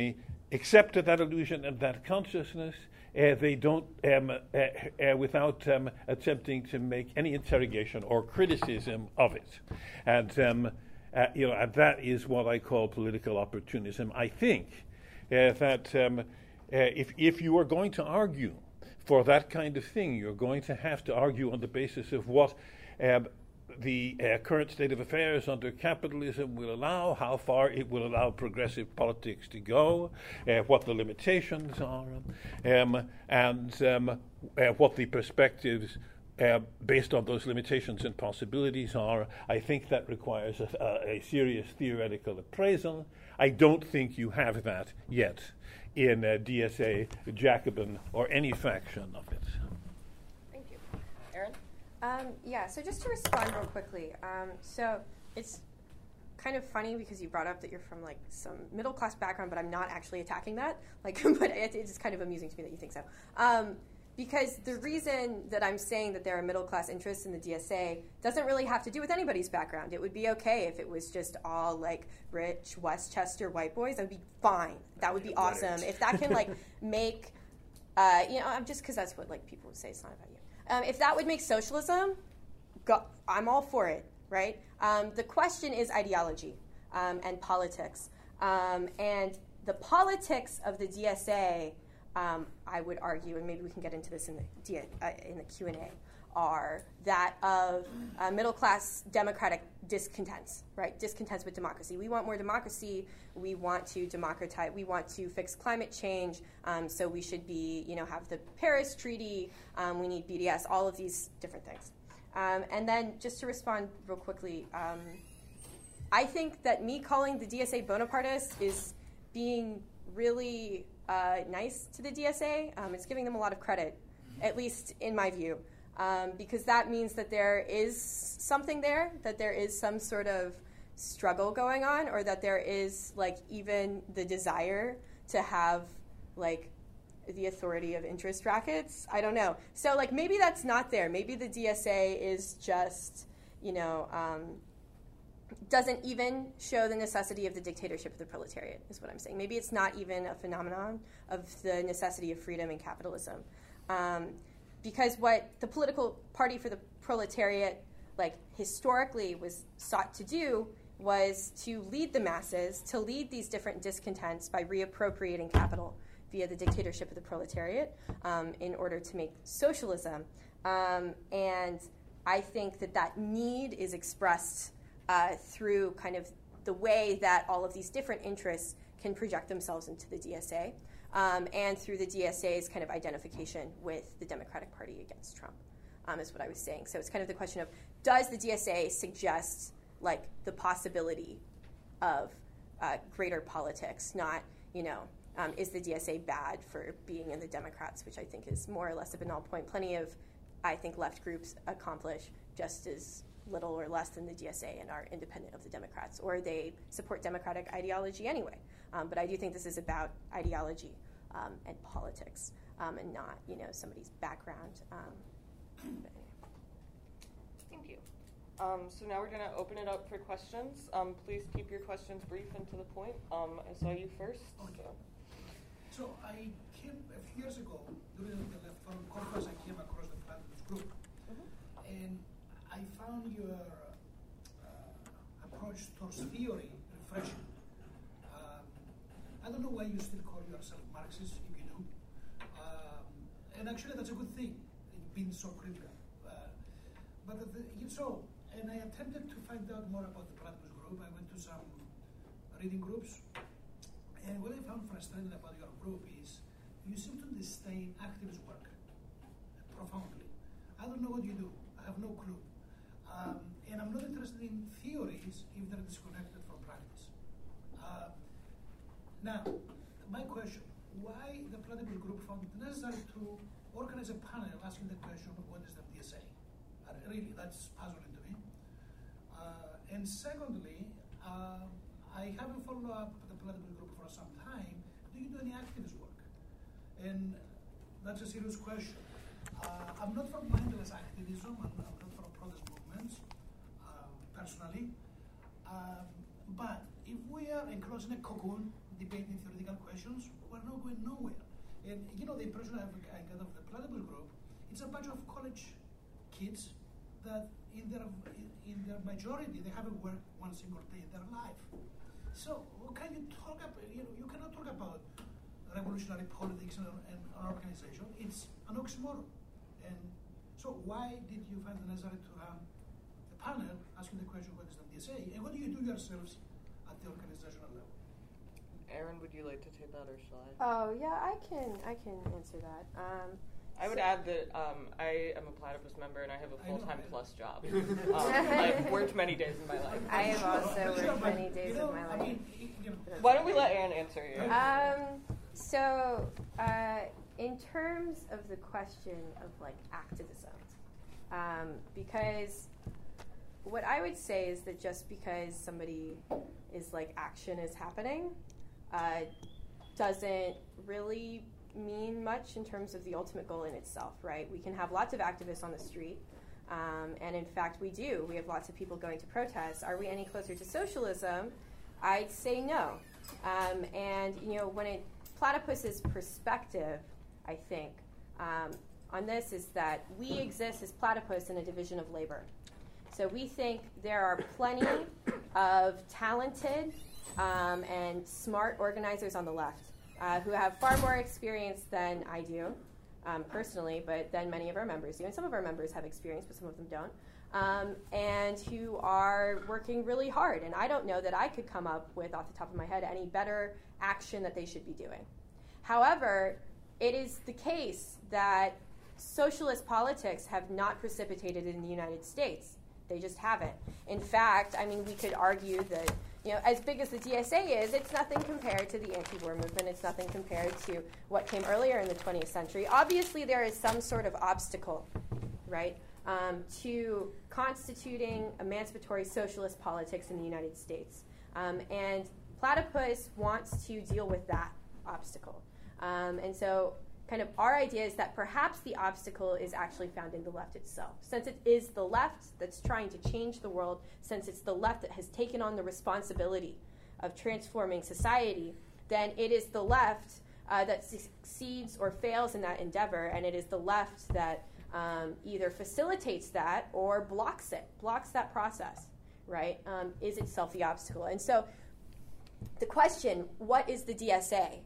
accepted that illusion and that consciousness, uh, they don't, um, uh, uh, without um, attempting to make any interrogation or criticism of it. And, um, uh, you know, and that is what I call political opportunism. I think uh, that um, uh, if, if you are going to argue for that kind of thing, you're going to have to argue on the basis of what um, the uh, current state of affairs under capitalism will allow, how far it will allow progressive politics to go, uh, what the limitations are, um, and um, uh, what the perspectives uh, based on those limitations and possibilities are. I think that requires a, a, a serious theoretical appraisal. I don't think you have that yet in uh, D S A, Jacobin, or any faction of it. Thank you. Erin? Um, yeah, so just to respond real quickly. Um, so it's kind of funny because you brought up that you're from like some middle class background, but I'm not actually attacking that. Like, but it, it's kind of amusing to me that you think so. Um, because the reason that I'm saying that there are middle class interests in the D S A doesn't really have to do with anybody's background. It would be okay if it was just all like rich Westchester white boys. That would be fine. That would be awesome. If that can like make, uh, you know, I'm just because that's what like people would say. It's not about you. Um, if that would make socialism, go, I'm all for it, right? Um, the question is ideology um, and politics. Um, and the politics of the D S A, um, I would argue, and maybe we can get into this in the, D- uh, in the Q and A, are that of uh, middle-class democratic discontents, right? Discontents with democracy. We want more democracy. We want to democratize. We want to fix climate change. Um, so we should be, you know, have the Paris Treaty. Um, we need B D S. All of these different things. Um, and then just to respond real quickly, um, I think that me calling the D S A Bonapartist is being really uh, nice to the D S A. Um, it's giving them a lot of credit, at least in my view. Um, because that means that there is something there, that there is some sort of struggle going on, or that there is like even the desire to have like the authority of interest rackets. I don't know. So like maybe that's not there. Maybe the D S A is just, you know, um, doesn't even show the necessity of the dictatorship of the proletariat, is what I'm saying. Maybe it's not even a phenomenon of the necessity of freedom and capitalism. Um, Because what the political party for the proletariat, like historically, was sought to do was to lead the masses, to lead these different discontents by reappropriating capital via the dictatorship of the proletariat um, in order to make socialism. Um, and I think that that need is expressed uh, through kind of the way that all of these different interests can project themselves into the D S A. Um, and through the D S A's kind of identification with the Democratic Party against Trump, um, is what I was saying. So it's kind of the question of, does the D S A suggest like the possibility of uh, greater politics? Not, you know, um, is the D S A bad for being in the Democrats, which I think is more or less a banal point. Plenty of, I think, left groups accomplish just as little or less than the D S A and are independent of the Democrats, or they support Democratic ideology anyway. Um, but I do think this is about ideology um, and politics, um, and not, you know, somebody's background. Um, but anyway. Thank you. Um, so now we're going to open it up for questions. Um, please keep your questions brief and to the point. Um, I saw you first. Okay. So I came a few years ago during the Left Forum conference. I came across the Platypus group, mm-hmm. and I found your uh, approach towards theory refreshing. I don't know why you still call yourself Marxist, if you do. Um, and actually, that's a good thing, being so critical. Uh, but the, so, and I attempted to find out more about the Platypus group. I went to some reading groups. And what I found frustrating about your group is you seem to disdain activist work profoundly. I don't know what you do. I have no clue. Um, and I'm not interested in theories if they're disconnected from practice. Uh, Now, my question, why the Platypus group found it necessary to organize a panel asking the question, what is the D S A? Uh, really, that's puzzling to me. Uh, and secondly, uh, I haven't followed up the Platypus group for some time. Do you do any activist work? And that's a serious question. Uh, I'm not for mindless activism. I'm, I'm not for protest movements, uh, personally. Um, but if we are enclosed in a cocoon, debating theoretical questions, we're not going nowhere. And you know, the impression I got of the Platypus group, it's a bunch of college kids that in their in their majority they haven't worked one single day in their life. So what can you talk about? You know, you cannot talk about revolutionary politics in an organization. It's an oxymoron. And so why did you find it necessary to run a panel asking the question, what is the D S A, and what do you do yourselves at the organizational level? Aaron, would you like to take that, or shall I? Oh yeah, I can I can answer that. Um, I would so add that um, I am a Platypus member and I have a I know, full-time I know. plus job. um, I've worked many days in my life. I have also Sure, worked but, many days you know, of my I life. mean, you know, Why don't we let Aaron answer you? Um, so, uh, in terms of the question of like activism, um, because what I would say is that just because somebody is like action is happening, uh, doesn't really mean much in terms of the ultimate goal in itself, right? We can have lots of activists on the street, um, and in fact we do. We have lots of people going to protests. Are we any closer to socialism? I'd say no. Um, and, you know, when it, Platypus's perspective, I think, um, on this is that we exist as platypus in a division of labor. So we think there are plenty of talented um, and smart organizers on the left uh, who have far more experience than I do, um, personally, but than many of our members do. And some of our members have experience, but some of them don't. Um, and who are working really hard. And I don't know that I could come up with, off the top of my head, any better action that they should be doing. However, it is the case that socialist politics have not precipitated in the United States. They just haven't. In fact, I mean, we could argue that, you know, as big as the D S A is, it's nothing compared to the anti-war movement. It's nothing compared to what came earlier in the twentieth century. Obviously, there is some sort of obstacle, right, um, to constituting emancipatory socialist politics in the United States. Um, and Platypus wants to deal with that obstacle. Um, and so kind of our idea is that perhaps the obstacle is actually found in the left itself. Since it is the left that's trying to change the world, since it's the left that has taken on the responsibility of transforming society, then it is the left uh, that succeeds or fails in that endeavor, and it is the left that um, either facilitates that or blocks it, blocks that process, right? Um, is itself the obstacle. And so the question, what is the D S A?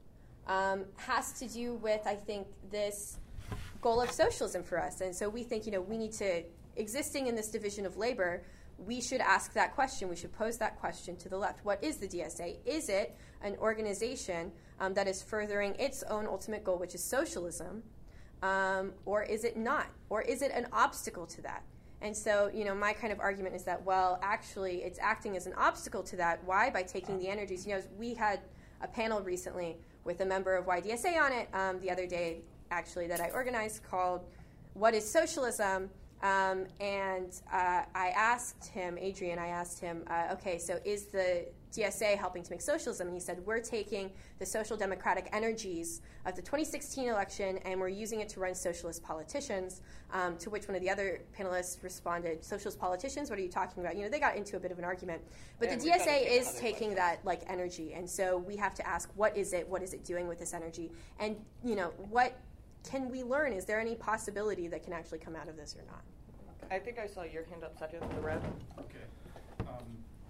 Um, has to do with, I think, this goal of socialism for us. And so we think, you know, we need to, existing in this division of labor, we should ask that question. We should pose that question to the left. What is the D S A? Is it an organization um, that is furthering its own ultimate goal, which is socialism, um, or is it not? Or is it an obstacle to that? And so, you know, my kind of argument is that, well, actually, it's acting as an obstacle to that. Why? By taking the energies. You know, we had a panel recently with a member of Y D S A on it um, the other day, actually, that I organized called What is Socialism? Um, and uh, I asked him, Adrian, I asked him, uh, okay, so is the D S A helping to make socialism? And he said, we're taking the social democratic energies of the twenty sixteen election and we're using it to run socialist politicians, um, to which one of the other panelists responded, socialist politicians, what are you talking about? You know, they got into a bit of an argument. But And the we've D S A gotta take is other taking questions. that, like, energy. And so we have to ask, what is it? What is it doing with this energy? And, you know, what can we learn? Is there any possibility that can actually come out of this or not? I think I saw your hand up second in the red. Okay. Um,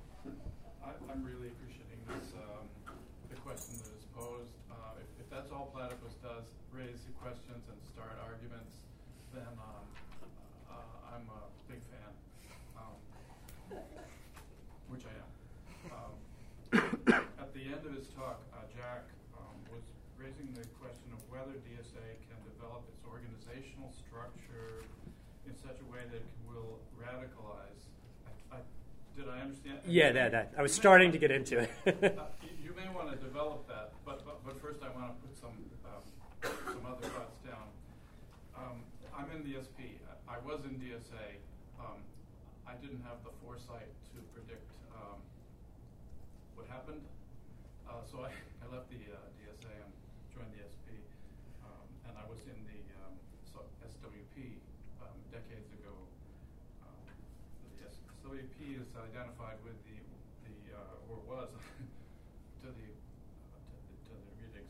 I, I'm really appreciating this, um, the question that is posed. Uh, if, if that's all Platypus does, raise the questions and start arguments, then um, uh, I'm a big fan, um, which I am. Um, at the end of his talk, uh, Jack um, was raising the question of whether D S A can develop its organizational structure in such a way that it will radicalize. I, I, did I understand? Yeah, that, that. I was starting to get into it. uh, you, you may want to develop that, but, but, but first I want to put some um, some other thoughts down. Um, I'm in the S P. I, I was in D S A. Um, I didn't have the foresight to predict um, what happened, uh, so I, I left the uh, D S A and joined the S P, um, and I was in the um, so S W P um, decades ago. Um, the S W P is identified with the the uh, or was to the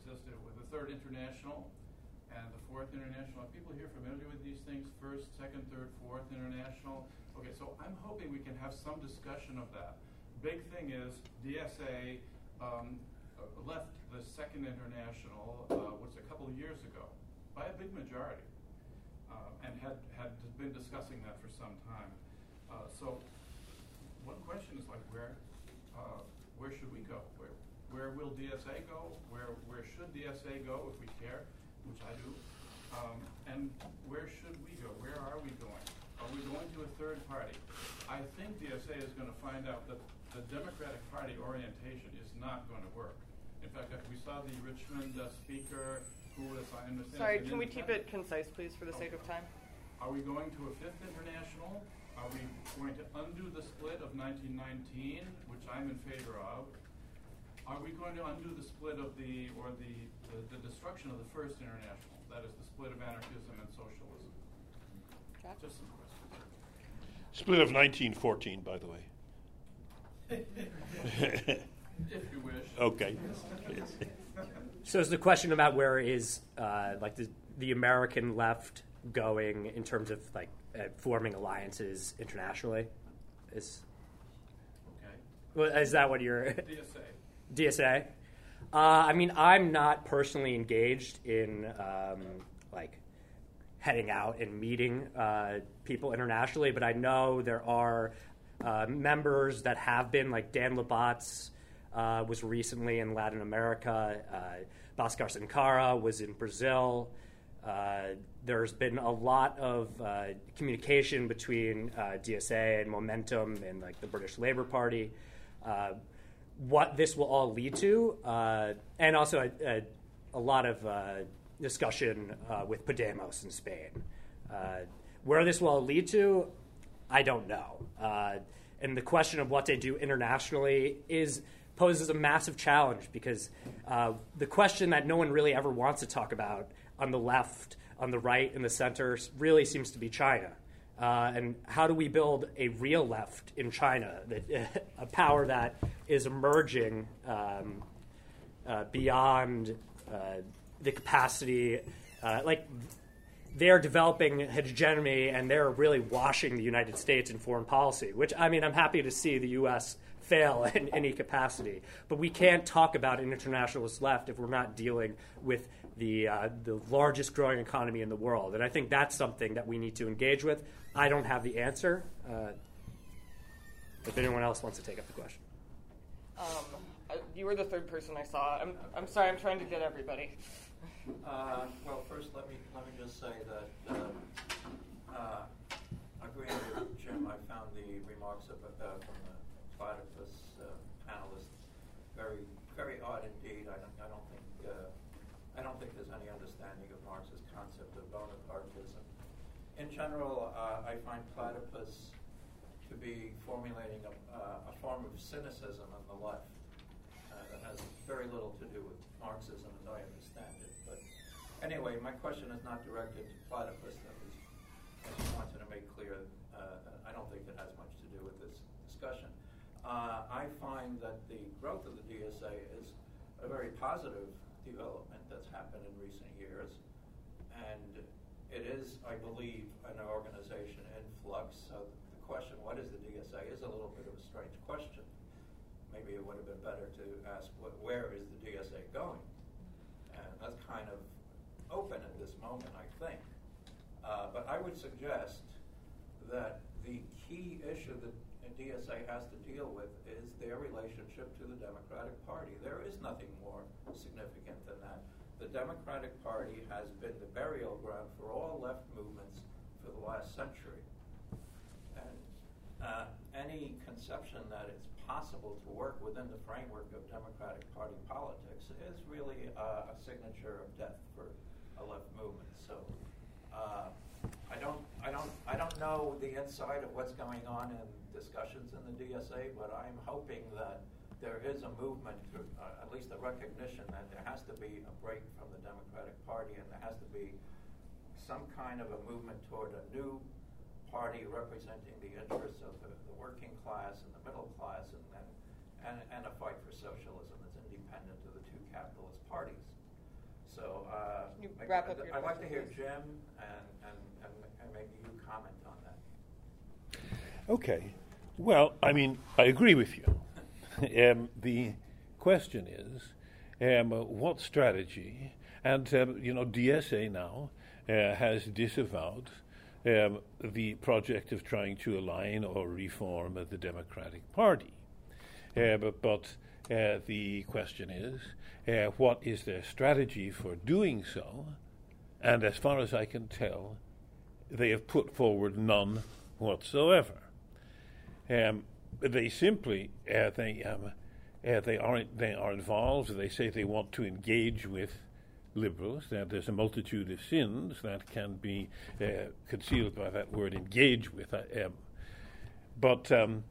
existed with the Third International and the Fourth International. Are people here familiar with these things? First, Second, Third, Fourth International? Okay, so I'm hoping we can have some discussion of that. Big thing is D S A um, left the Second International, uh, was a couple of years ago, by a big majority, uh, and had, had been discussing that for some time. Uh, so one question is like, where uh, where should we go? Where where will D S A go? Where where should D S A go if we care, which I do? Um, and where should we go? Where are we going? Are we going to a third party? I think D S A is going to find out that the Democratic Party orientation is not going to work. In fact, we saw the Richmond uh, speaker who was, I understand... Sorry, can we keep it concise, please, for the sake of time? Are we going to a Fifth International? Are we going to undo the split of nineteen nineteen, which I'm in favor of? Are we going to undo the split of the, or the, the, the destruction of the First International? That is the split of anarchism and socialism. Jack? Just some questions. Split of nineteen fourteen, by the way. If you wish. Okay. So is the question about where is uh, like the, the American left going in terms of like uh, forming alliances internationally? Is Okay. well, is that what you're D S A. D S A? Uh, I mean, I'm not personally engaged in um, like heading out and meeting uh, people internationally, but I know there are uh, members that have been, like Dan Labatz uh, was recently in Latin America, uh, Bhaskar Sankara was in Brazil. Uh, there's been a lot of uh, communication between uh, D S A and Momentum and like the British Labour Party. Uh, what this will all lead to, uh, and also a, a, a lot of uh, discussion uh, with Podemos in Spain. Uh, where this will all lead to, I don't know. Uh, and the question of what they do internationally is poses a massive challenge because uh, the question that no one really ever wants to talk about on the left, on the right, and the center really seems to be China. Uh, and how do we build a real left in China, that, a power that is emerging um, uh, beyond uh, the capacity, uh, like they're developing hegemony and they're really washing the United States in foreign policy, which, I mean, I'm happy to see the U S fail in any capacity. But we can't talk about an internationalist left if we're not dealing with the uh, the largest growing economy in the world. And I think that's something that we need to engage with. I don't have the answer. Uh, if anyone else wants to take up the question. Um, uh, you were the third person I saw. I'm, I'm sorry, I'm trying to get everybody. Uh, well, first, let me let me just say that uh, uh, agreeing with Jim, I found the remarks of, uh, from the Platypus uh, panelists very very odd indeed. I don't I don't think uh, I don't think there's any understanding of Marx's concept of Bonapartism. In general, uh, I find Platypus to be formulating a, uh, a form of cynicism on the left uh, that has very little to do with Marxism as I understand it. But anyway, my question is not directed to Platypus. That was, I just wanted to make clear, uh, I don't think it has much to do with this discussion. Uh, I find that the growth of the D S A is a very positive development that's happened in recent years. And it is, I believe, an organization in flux. So the question, what is the D S A, is a little bit of a strange question. Maybe it would have been better to ask, what, where is the D S A going? And that's kind of open at this moment, I think. Uh, but I would suggest that the key issue that D S A has to deal with is their relationship to the Democratic Party. There is nothing more significant than that. The Democratic Party has been the burial ground for all left movements for the last century. And uh, any conception that it's possible to work within the framework of Democratic Party politics is really uh, a signature of death for a left movement. So uh, I don't, I don't, I don't know the inside of what's going on in discussions in the D S A, but I'm hoping that there is a movement, to, uh, at least a recognition that there has to be a break from the Democratic Party, and there has to be some kind of a movement toward a new party representing the interests of the, the working class and the middle class, and, and and and a fight for socialism that's independent of the two capitalist parties. So uh, Can you I- wrap I'd, up your I'd like to hear question, Jim and, and, and, and maybe you comment on that. Okay. Well, I mean, I agree with you. um, the question is, um, uh, what strategy? And, um, you know, D S A now uh, has disavowed um, the project of trying to align or reform uh, the Democratic Party. Uh, but but uh, the question is, uh, what is their strategy for doing so? And as far as I can tell, they have put forward none whatsoever. Um, they simply uh, they um, uh, they are they are involved. They say they want to engage with liberals. That there's a multitude of sins that can be uh, concealed by that word "engage with." Uh, um, but um,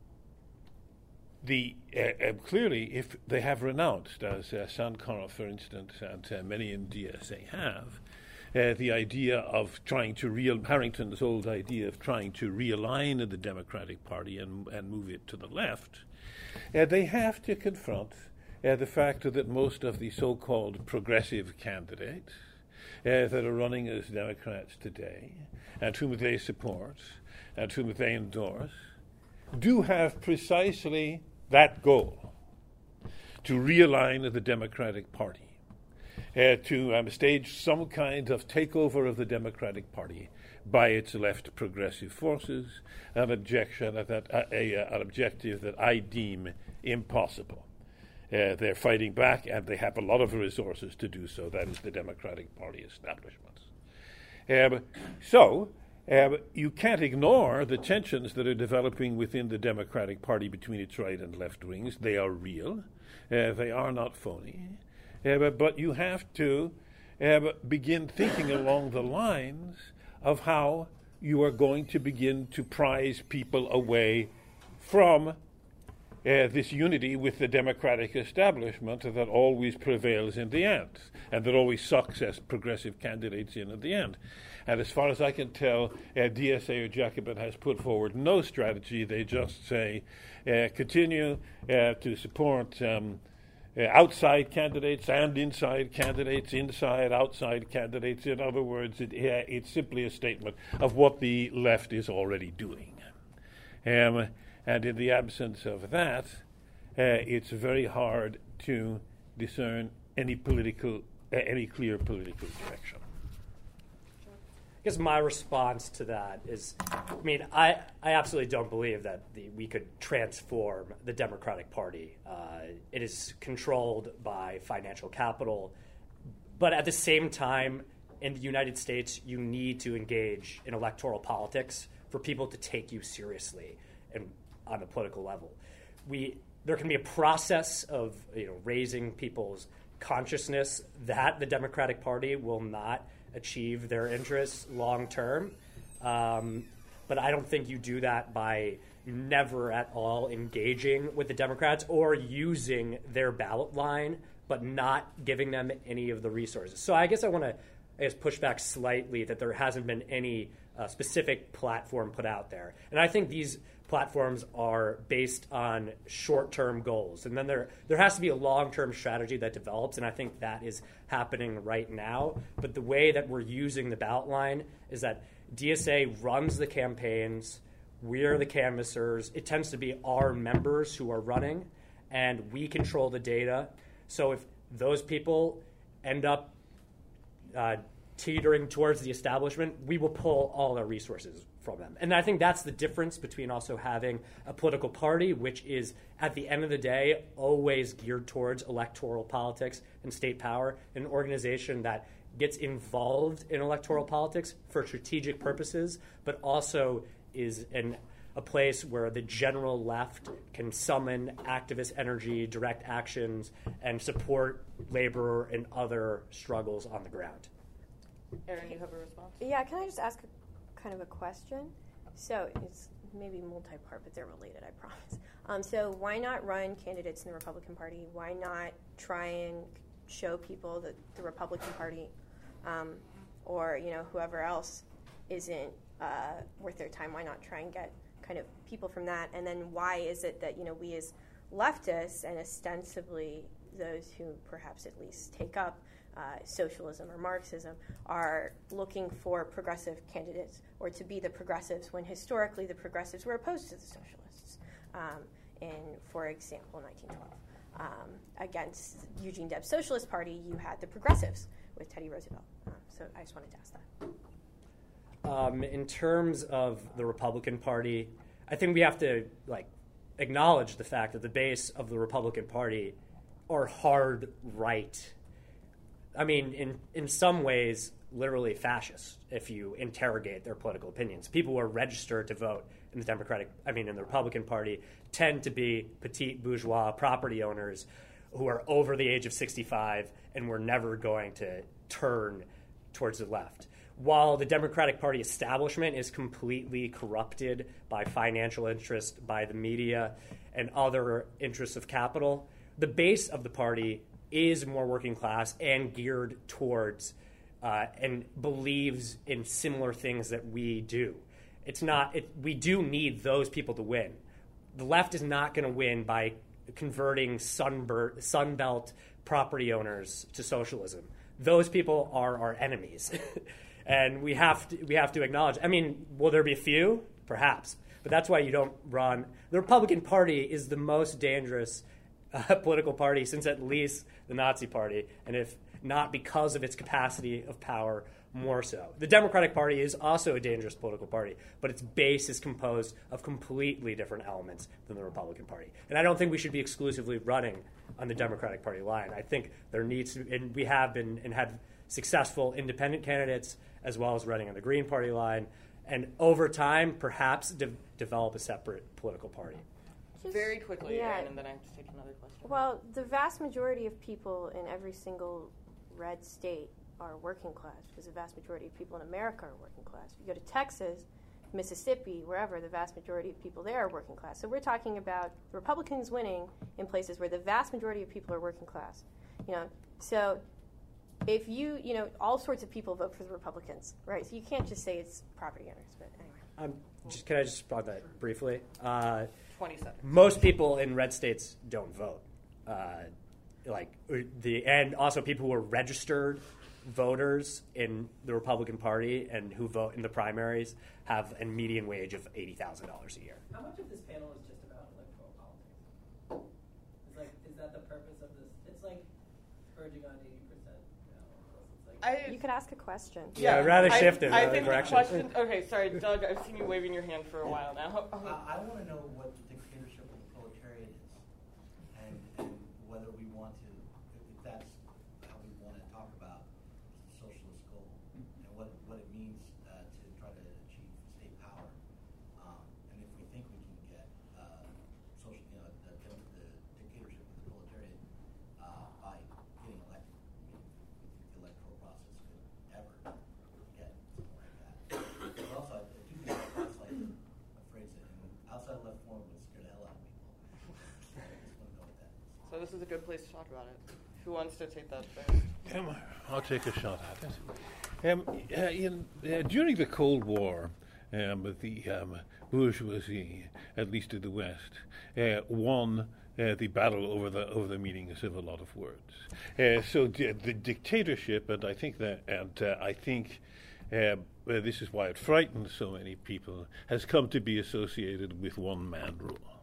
the uh, uh, clearly, if they have renounced, as uh, Sankara, for instance, and uh, many in D S A have. Uh, the idea of trying to real Harrington's old idea of trying to realign the Democratic Party and, and move it to the left, uh, they have to confront uh, the fact that most of the so-called progressive candidates uh, that are running as Democrats today, and whom they support, and whom they endorse, do have precisely that goal, to realign the Democratic Party. Uh, to um, stage some kind of takeover of the Democratic Party by its left progressive forces, an objection that uh, a, uh, an objective that I deem impossible. Uh, they're fighting back, and they have a lot of resources to do so. That is the Democratic Party establishments. Um, so um, you can't ignore the tensions that are developing within the Democratic Party between its right and left wings. They are real. Uh, they are not phony. Uh, but, but you have to uh, begin thinking along the lines of how you are going to begin to prize people away from uh, this unity with the Democratic establishment that always prevails in the end, and that always sucks as progressive candidates in at the end. And as far as I can tell, uh, D S A or Jacobin has put forward no strategy. They just say, uh, continue uh, to support um, Uh, outside candidates and inside candidates, inside, outside candidates. In other words, it, uh, it's simply a statement of what the left is already doing. Um, and in the absence of that, uh, it's very hard to discern any political, uh, any clear political direction. I guess my response to that is, I mean, I, I absolutely don't believe that the, we could transform the Democratic Party. Uh, it is controlled by financial capital. But at the same time, in the United States, you need to engage in electoral politics for people to take you seriously and on the political level. We there can be a process of you know raising people's consciousness that the Democratic Party will not achieve their interests long term. Um, but I don't think you do that by never at all engaging with the Democrats or using their ballot line, but not giving them any of the resources. So I guess I want to I guess push back slightly that there hasn't been any uh, specific platform put out there. And I think these platforms are based on short-term goals. And then there there has to be a long-term strategy that develops, and I think that is happening right now. But the way that we're using the ballot line is that D S A runs the campaigns, we're the canvassers, it tends to be our members who are running, and we control the data. So if those people end up uh, teetering towards the establishment, we will pull all our resources from them. And I think that's the difference between also having a political party, which is, at the end of the day, always geared towards electoral politics and state power, an organization that gets involved in electoral politics for strategic purposes, but also is in a place where the general left can summon activist energy, direct actions, and support labor and other struggles on the ground. Erin, you have a response? Yeah, can I just ask a, kind of a question? So it's maybe multi-part, but they're related, I promise. Um, so why not run candidates in the Republican Party? Why not try and show people that the Republican Party um, or, you know, whoever else isn't uh, worth their time? Why not try and get kind of people from that? And then why is it that, you know, we as leftists and ostensibly those who perhaps at least take up uh, socialism or Marxism, are looking for progressive candidates or to be the progressives when historically the progressives were opposed to the socialists. Um, in, for example, nineteen twelve. Um, against Eugene Debs' Socialist Party, you had the progressives with Teddy Roosevelt. Um, so I just wanted to ask that. Um, in terms of the Republican Party, I think we have to like acknowledge the fact that the base of the Republican Party are hard right. I mean, in, in some ways, literally fascist if you interrogate their political opinions. People who are registered to vote in the Democratic, I mean, in the Republican Party tend to be petite bourgeois property owners who are over the age of sixty-five and were never going to turn towards the left. While the Democratic Party establishment is completely corrupted by financial interest, by the media, and other interests of capital, the base of the party is more working class and geared towards uh, and believes in similar things that we do. It's not. It, we do need those people to win. The left is not going to win by converting sunbur- Sunbelt property owners to socialism. Those people are our enemies. And we have to we have to acknowledge. I mean, will there be a few? Perhaps, but that's why you don't run. The Republican Party is the most dangerous uh, political party since at least the Nazi Party, and if not because of its capacity of power, more so. The Democratic Party is also a dangerous political party, but its base is composed of completely different elements than the Republican Party. And I don't think we should be exclusively running on the Democratic Party line. I think there needs to, and we have been and had successful independent candidates as well as running on the Green Party line, and over time, perhaps de- develop a separate political party. Just, Very quickly, yeah. Erin, and then I have to take another question. Well, the vast majority of people in every single red state are working class because the vast majority of people in America are working class. If you go to Texas, Mississippi, wherever, the vast majority of people there are working class. So we're talking about Republicans winning in places where the vast majority of people are working class. You know, so if you, you know, all sorts of people vote for the Republicans, right? So you can't just say it's property owners, but anyway. Um, just, can I just respond to that briefly? Uh, twenty seconds. Most people in red states don't vote. Uh, like the and also people who are registered voters in the Republican Party and who vote in the primaries have a median wage of eighty thousand dollars a year. How much of this panel is just about electoral politics? It's like, is that the purpose of this? It's like verging on eighty percent. You know, it's like I, You could ask a question. Yeah, I'd rather I, shift it I in think another the direction. question. Okay, sorry, Doug. I've seen you waving your hand for a while now. I, I want to know what the dictatorship of the proletariat is, and, and whether we want to, if that's how we want to talk about the socialist goal, and what what it means uh, to try to achieve state power, um, and if we think we can get uh, social, you know, the, the, the dictatorship of the proletariat uh, by getting elected. I mean, if the electoral process could ever get something like that. But also, I do think that's like a phrase that outside left forum would scare the hell out of people. So I just want to know what that is. So this is a good place to talk about it. Who wants to take that first? Um, I'll take a shot at it. Um, uh, in, uh, during the Cold War, um, the um, bourgeoisie, at least in the West, uh, won uh, the battle over the over the meanings of a lot of words. Uh, so the, the dictatorship, and I think that, and uh, I think. Uh, uh, this is why it frightens so many people, has come to be associated with one-man rule,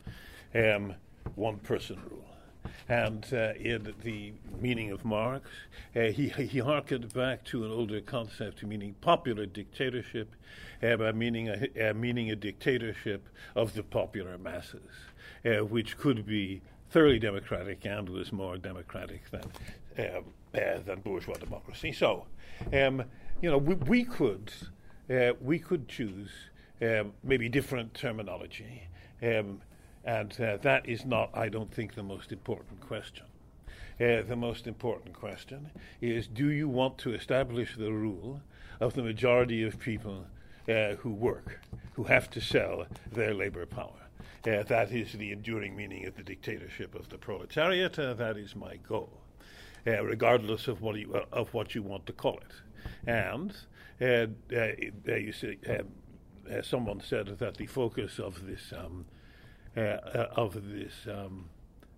um, one-person rule. And uh, in the meaning of Marx, uh, he, he harkened back to an older concept, meaning popular dictatorship, uh, by meaning a, uh, meaning a dictatorship of the popular masses, uh, which could be thoroughly democratic and was more democratic than, um, uh, than bourgeois democracy. So, um, you know, we, we could uh, we could choose um, maybe different terminology, um, and uh, that is not, I don't think, the most important question. Uh, the most important question is: do you want to establish the rule of the majority of people uh, who work, who have to sell their labor power? Uh, that is the enduring meaning of the dictatorship of the proletariat. Uh, that is my goal, uh, regardless of what you, uh, of what you want to call it. And uh, uh, you see, uh, uh, someone said that the focus of this um, uh, uh, of this um,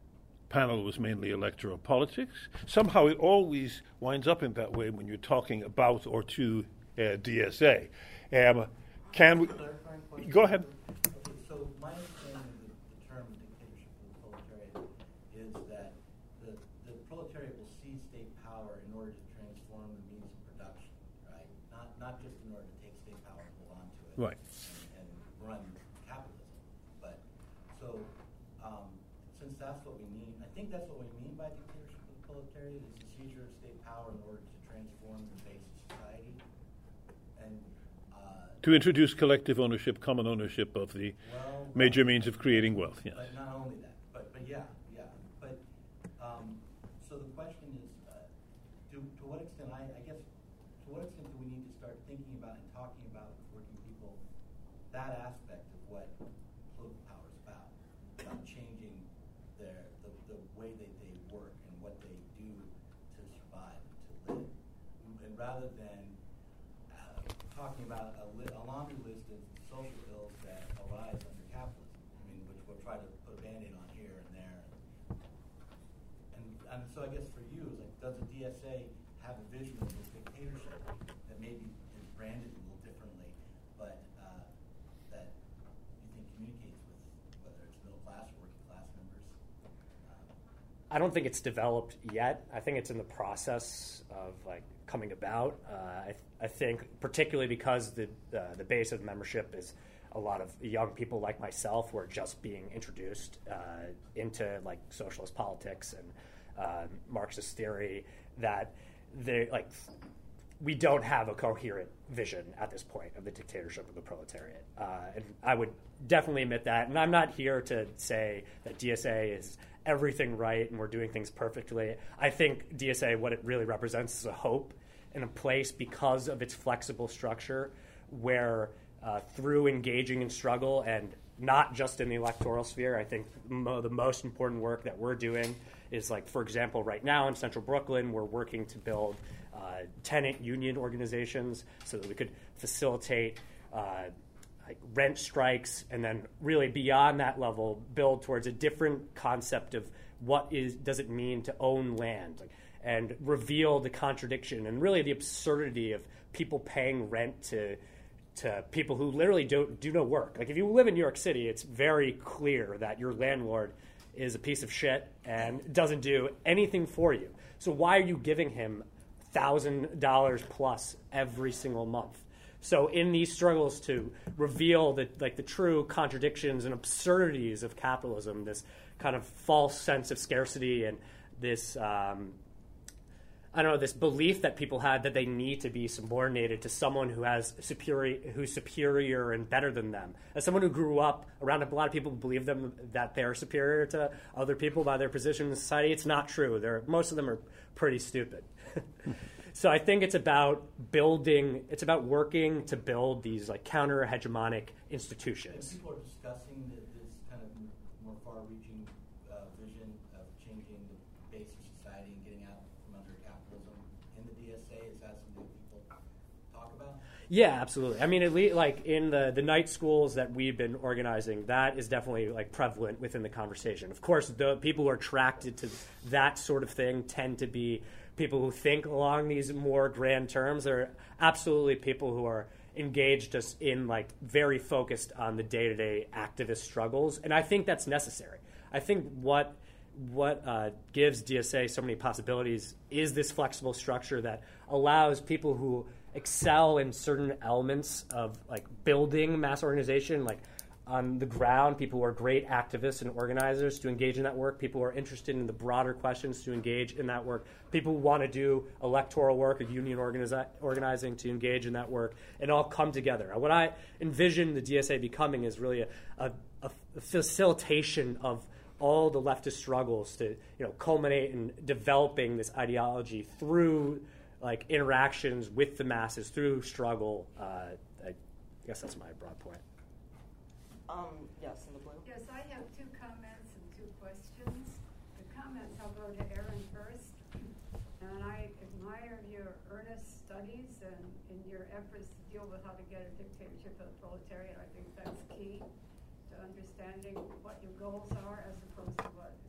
panel was mainly electoral politics. Somehow it always winds up in that way when you're talking about or to uh, D S A. Um, can we... Go ahead. Okay, so my understanding of the, the term dictatorship of the proletariat is that the, the proletariat will seize state power in order to transform the means of production, right? Not not just in order to take state power and hold on to it Right. and, and run capitalism. But so um, since that's what we mean, I think that's what we mean by dictatorship of the proletariat is the seizure of state power in order to transform the base of society. And uh, To introduce collective ownership, common ownership of the well, major means of creating wealth. Yes. But not only that, but but yeah, yeah. But um, so the question is, uh, to to what extent I, I guess to what extent do we need to start thinking about and talking about with working people that aspect of what political power is about, about changing their the, the way that they work and what they do to survive and to live, and rather than uh, talking about a, li- a laundry list of social ills that arise under capitalism. I mean, which we'll try to put a Band-Aid on here and there. And, and so I guess for you, is like, does the D S A have a vision of this dictatorship that maybe is branded a little differently, but uh, that you think communicates with whether it's middle class or working class members? Um, I don't think it's developed yet. I think it's in the process of like coming about. Uh, I, th- I think particularly because the uh, the base of membership is a lot of young people like myself who are just being introduced uh, into like socialist politics and uh, Marxist theory, that they like we don't have a coherent vision at this point of the dictatorship of the proletariat. Uh, and I would definitely admit that. And I'm not here to say that D S A is everything right and we're doing things perfectly. I think D S A, what it really represents is a hope and a place because of its flexible structure where uh, through engaging in struggle and not just in the electoral sphere, I think mo- the most important work that we're doing is like, for example, right now in Central Brooklyn, we're working to build uh, tenant union organizations so that we could facilitate uh, like rent strikes, and then really beyond that level, build towards a different concept of what is does it mean to own land, like, and reveal the contradiction and really the absurdity of people paying rent to to people who literally don't do no work. Like if you live in New York City, it's very clear that your landlord is a piece of shit and doesn't do anything for you. So why are you giving him one thousand dollars plus every single month? So in these struggles to reveal the like the true contradictions and absurdities of capitalism, this kind of false sense of scarcity and this um, I don't know, this belief that people had that they need to be subordinated to someone who has superior, who's superior and better than them. As someone who grew up around a lot of people who believe them that they're superior to other people by their position in society, it's not true. They're, most of them are pretty stupid. So I think it's about building, it's about working to build these like counter-hegemonic institutions. And people are discussing the, this kind of more far-reaching uh, vision of changing the base of society and getting out from under capitalism in the D S A. Is that something people talk about? Yeah, absolutely. I mean, at least like in the, the night schools that we've been organizing, that is definitely like prevalent within the conversation. Of course, the people who are attracted to that sort of thing tend to be people who think along these more grand terms. Are absolutely people who are engaged just in like very focused on the day-to-day activist struggles, and I think that's necessary. I think what what uh, gives D S A so many possibilities is this flexible structure that allows people who excel in certain elements of like building mass organization, like on the ground, people who are great activists and organizers to engage in that work, people who are interested in the broader questions to engage in that work, people who want to do electoral work or union organizi- organizing to engage in that work, and all come together. What I envision the D S A becoming is really a, a, a facilitation of all the leftist struggles to, you know, culminate in developing this ideology through like interactions with the masses, through struggle. Uh, I guess that's my broad point. Um, yes, in the blue. Yes, I have two comments and two questions. The comments, I'll go to Aaron first. And I admire your earnest studies and in your efforts to deal with how to get a dictatorship of the proletariat. I think that's key to understanding what your goals are as opposed to what it seems like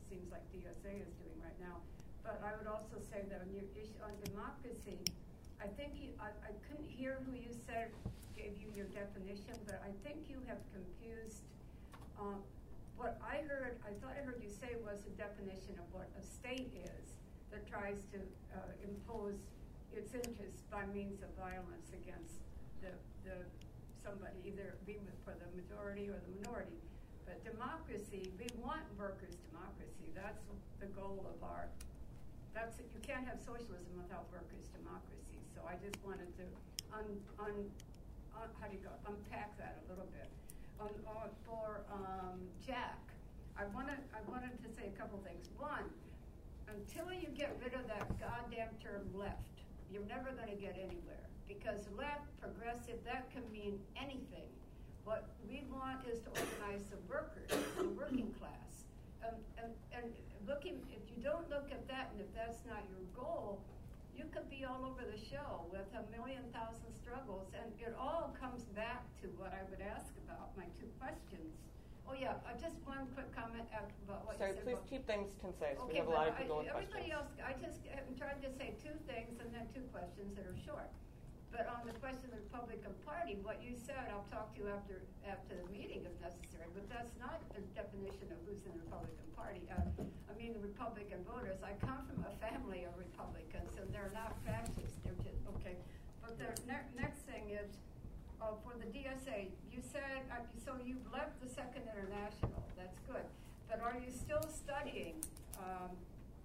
D S A is doing right now. But I would also say that on your issue on democracy, I think you, I, I couldn't hear who you said gave you your definition, but I think you have confused. Um, what I heard, I thought I heard you say was a definition of what a state is that tries to uh, impose its interests by means of violence against the the somebody, either be with, for the majority or the minority. But democracy, we want workers' democracy. That's the goal of our. That's you can't have socialism without workers' democracy. So I just wanted to un, un, un how do you go unpack that a little bit. On, on for um, Jack, I wanted I wanted to say a couple things. One, until you get rid of that goddamn term left, you're never going to get anywhere. Because left, progressive, that can mean anything. What we want is to organize the workers, the working class. Um, and, and looking, if you don't look at that, and if that's not your goal, you could be all over the show with a million thousand struggles. And it all comes back to what I would ask about, my two questions. Oh yeah, uh, just one quick comment about what Sorry, you said. please about, keep things concise. Okay, we have a lot of I, people with everybody questions. else, I just am trying to say two things and then two questions that are short. But on the question of the Republican Party, what you said, I'll talk to you after after the meeting if necessary, but that's not the definition of who's in the Republican Party. Uh, I mean the Republican voters. I come from a family of Republicans, and they're not fascists. They're just, okay. But the ne- next thing is, uh, for the D S A, you said, uh, so you've left the Second International. That's good. But are you still studying um,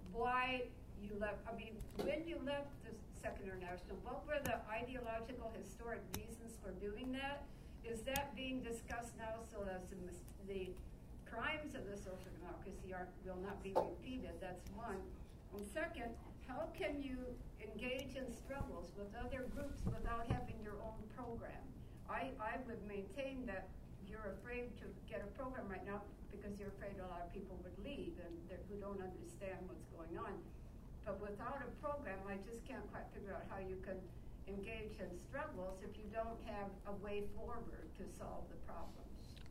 why you left? I mean, when you left the Second International, what were the ideological, historic reasons for doing that? Is that being discussed now so that the, the crimes of the social democracy are, will not be repeated? That's one. And second, how can you engage in struggles with other groups without having your own program? I, I would maintain that you're afraid to get a program right now because you're afraid a lot of people would leave and who don't understand what's going on. But without a program, I just can't quite figure out how you can engage in struggles if you don't have a way forward to solve the problems.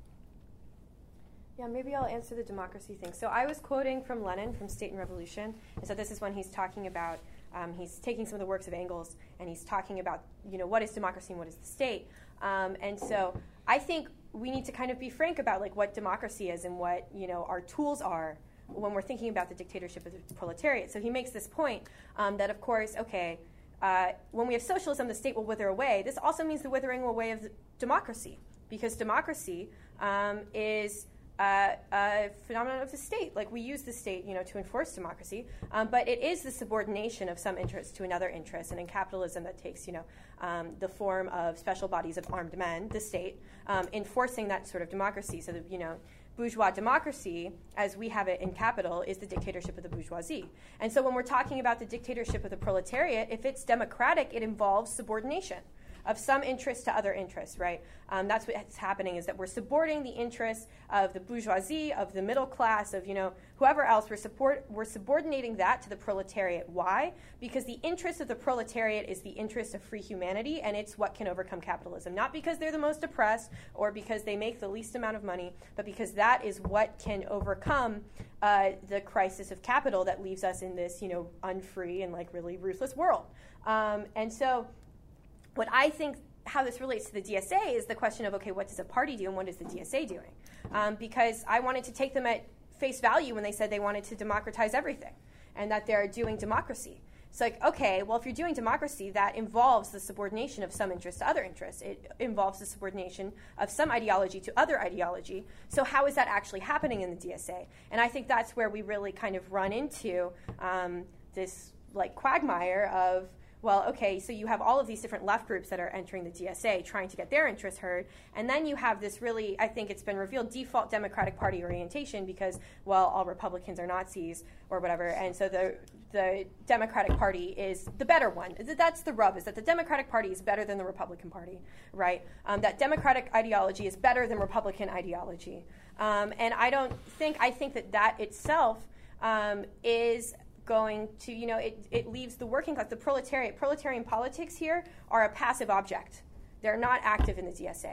Yeah, maybe I'll answer the democracy thing. So I was quoting from Lenin from State and Revolution. And so this is when he's talking about, um, he's taking some of the works of Engels, and he's talking about, you know, what is democracy and what is the state. Um, and so I think we need to kind of be frank about, like, what democracy is and what, you know, our tools are when we're thinking about the dictatorship of the proletariat. So he makes this point um, that, of course, okay, uh, when we have socialism, the state will wither away. This also means the withering away of democracy, because democracy um, is uh, a phenomenon of the state. Like, we use the state, you know, to enforce democracy, um, but it is the subordination of some interest to another interest. And in capitalism, that takes, you know, um, the form of special bodies of armed men, the state, um, enforcing that sort of democracy. So that, you know, bourgeois democracy, as we have it in capital, is the dictatorship of the bourgeoisie. And so when we're talking about the dictatorship of the proletariat, if it's democratic, it involves subordination of some interest to other interests, right? Um, that's what's happening, is that we're subordinating the interests of the bourgeoisie, of the middle class, of, you know, whoever else. We're support we're subordinating that to the proletariat. Why? Because the interest of the proletariat is the interest of free humanity, and it's what can overcome capitalism. Not because they're the most oppressed or because they make the least amount of money, but because that is what can overcome uh, the crisis of capital that leaves us in this, you know, unfree and, like, really ruthless world. Um, and so what I think how this relates to the D S A is the question of, okay, what does a party do and what is the D S A doing? Um, because I wanted to take them at face value when they said they wanted to democratize everything and that they're doing democracy. It's like, okay, well, if you're doing democracy, that involves the subordination of some interest to other interests. It involves the subordination of some ideology to other ideology. So how is that actually happening in the D S A? And I think that's where we really kind of run into um, this, like, quagmire of, well, okay, so you have all of these different left groups that are entering the D S A trying to get their interests heard, and then you have this really, I think it's been revealed, default Democratic Party orientation because, well, all Republicans are Nazis or whatever, and so the the Democratic Party is the better one. That's the rub, is that the Democratic Party is better than the Republican Party, right? Um, that Democratic ideology is better than Republican ideology. Um, and I don't think, I think that that itself um, is going to, you know, it, it leaves the working class, the proletariat. Proletarian politics here are a passive object. They're not active in the D S A.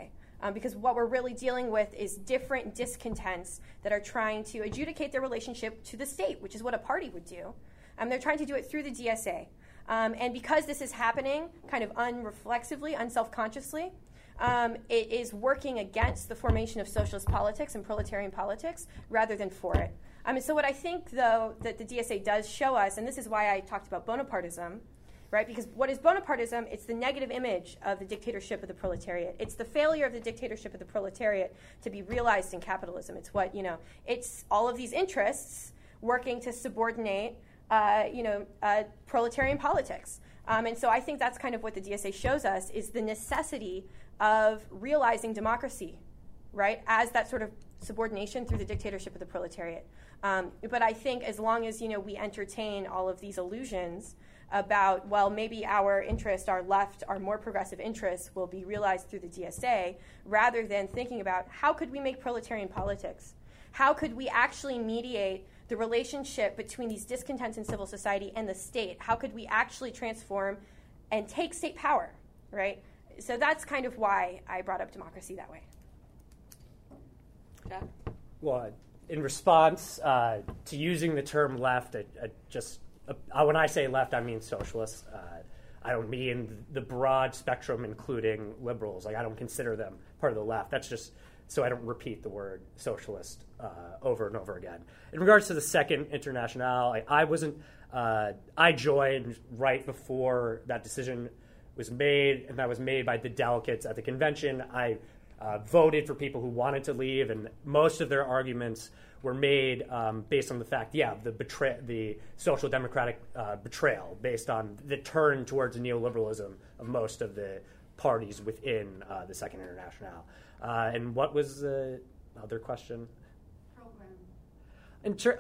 Um, because what we're really dealing with is different discontents that are trying to adjudicate their relationship to the state, which is what a party would do. Um, they're trying to do it through the D S A. Um, and because this is happening kind of unreflexively, unself-consciously, um, it is working against the formation of socialist politics and proletarian politics rather than for it. Um, and so what I think, though, that the D S A does show us, and this is why I talked about Bonapartism, right? Because what is Bonapartism? It's the negative image of the dictatorship of the proletariat. It's the failure of the dictatorship of the proletariat to be realized in capitalism. It's what, you know, it's all of these interests working to subordinate, uh, you know, uh, proletarian politics. Um, and so I think that's kind of what the D S A shows us, is the necessity of realizing democracy, right, as that sort of subordination through the dictatorship of the proletariat. Um, but I think as long as, you know, we entertain all of these illusions about, well, maybe our interests, our left, our more progressive interests will be realized through the D S A, rather than thinking about how could we make proletarian politics? How could we actually mediate the relationship between these discontents in civil society and the state? How could we actually transform and take state power, right? So that's kind of why I brought up democracy that way. Jack? Well, in response uh, to using the term left, I, I just uh, when I say left, I mean socialist. Uh, I don't mean the broad spectrum, including liberals. Like, I don't consider them part of the left. That's just so I don't repeat the word socialist uh, over and over again. In regards to the Second Internationale, I, I wasn't. Uh, I joined right before that decision was made, and that was made by the delegates at the convention. I uh, voted for people who wanted to leave, and most of their arguments were made um, based on the fact, yeah, the betray- the social democratic uh, betrayal, based on the turn towards neoliberalism of most of the parties within uh, the Second Internationale. Uh, and what was the other question? Program. In ter-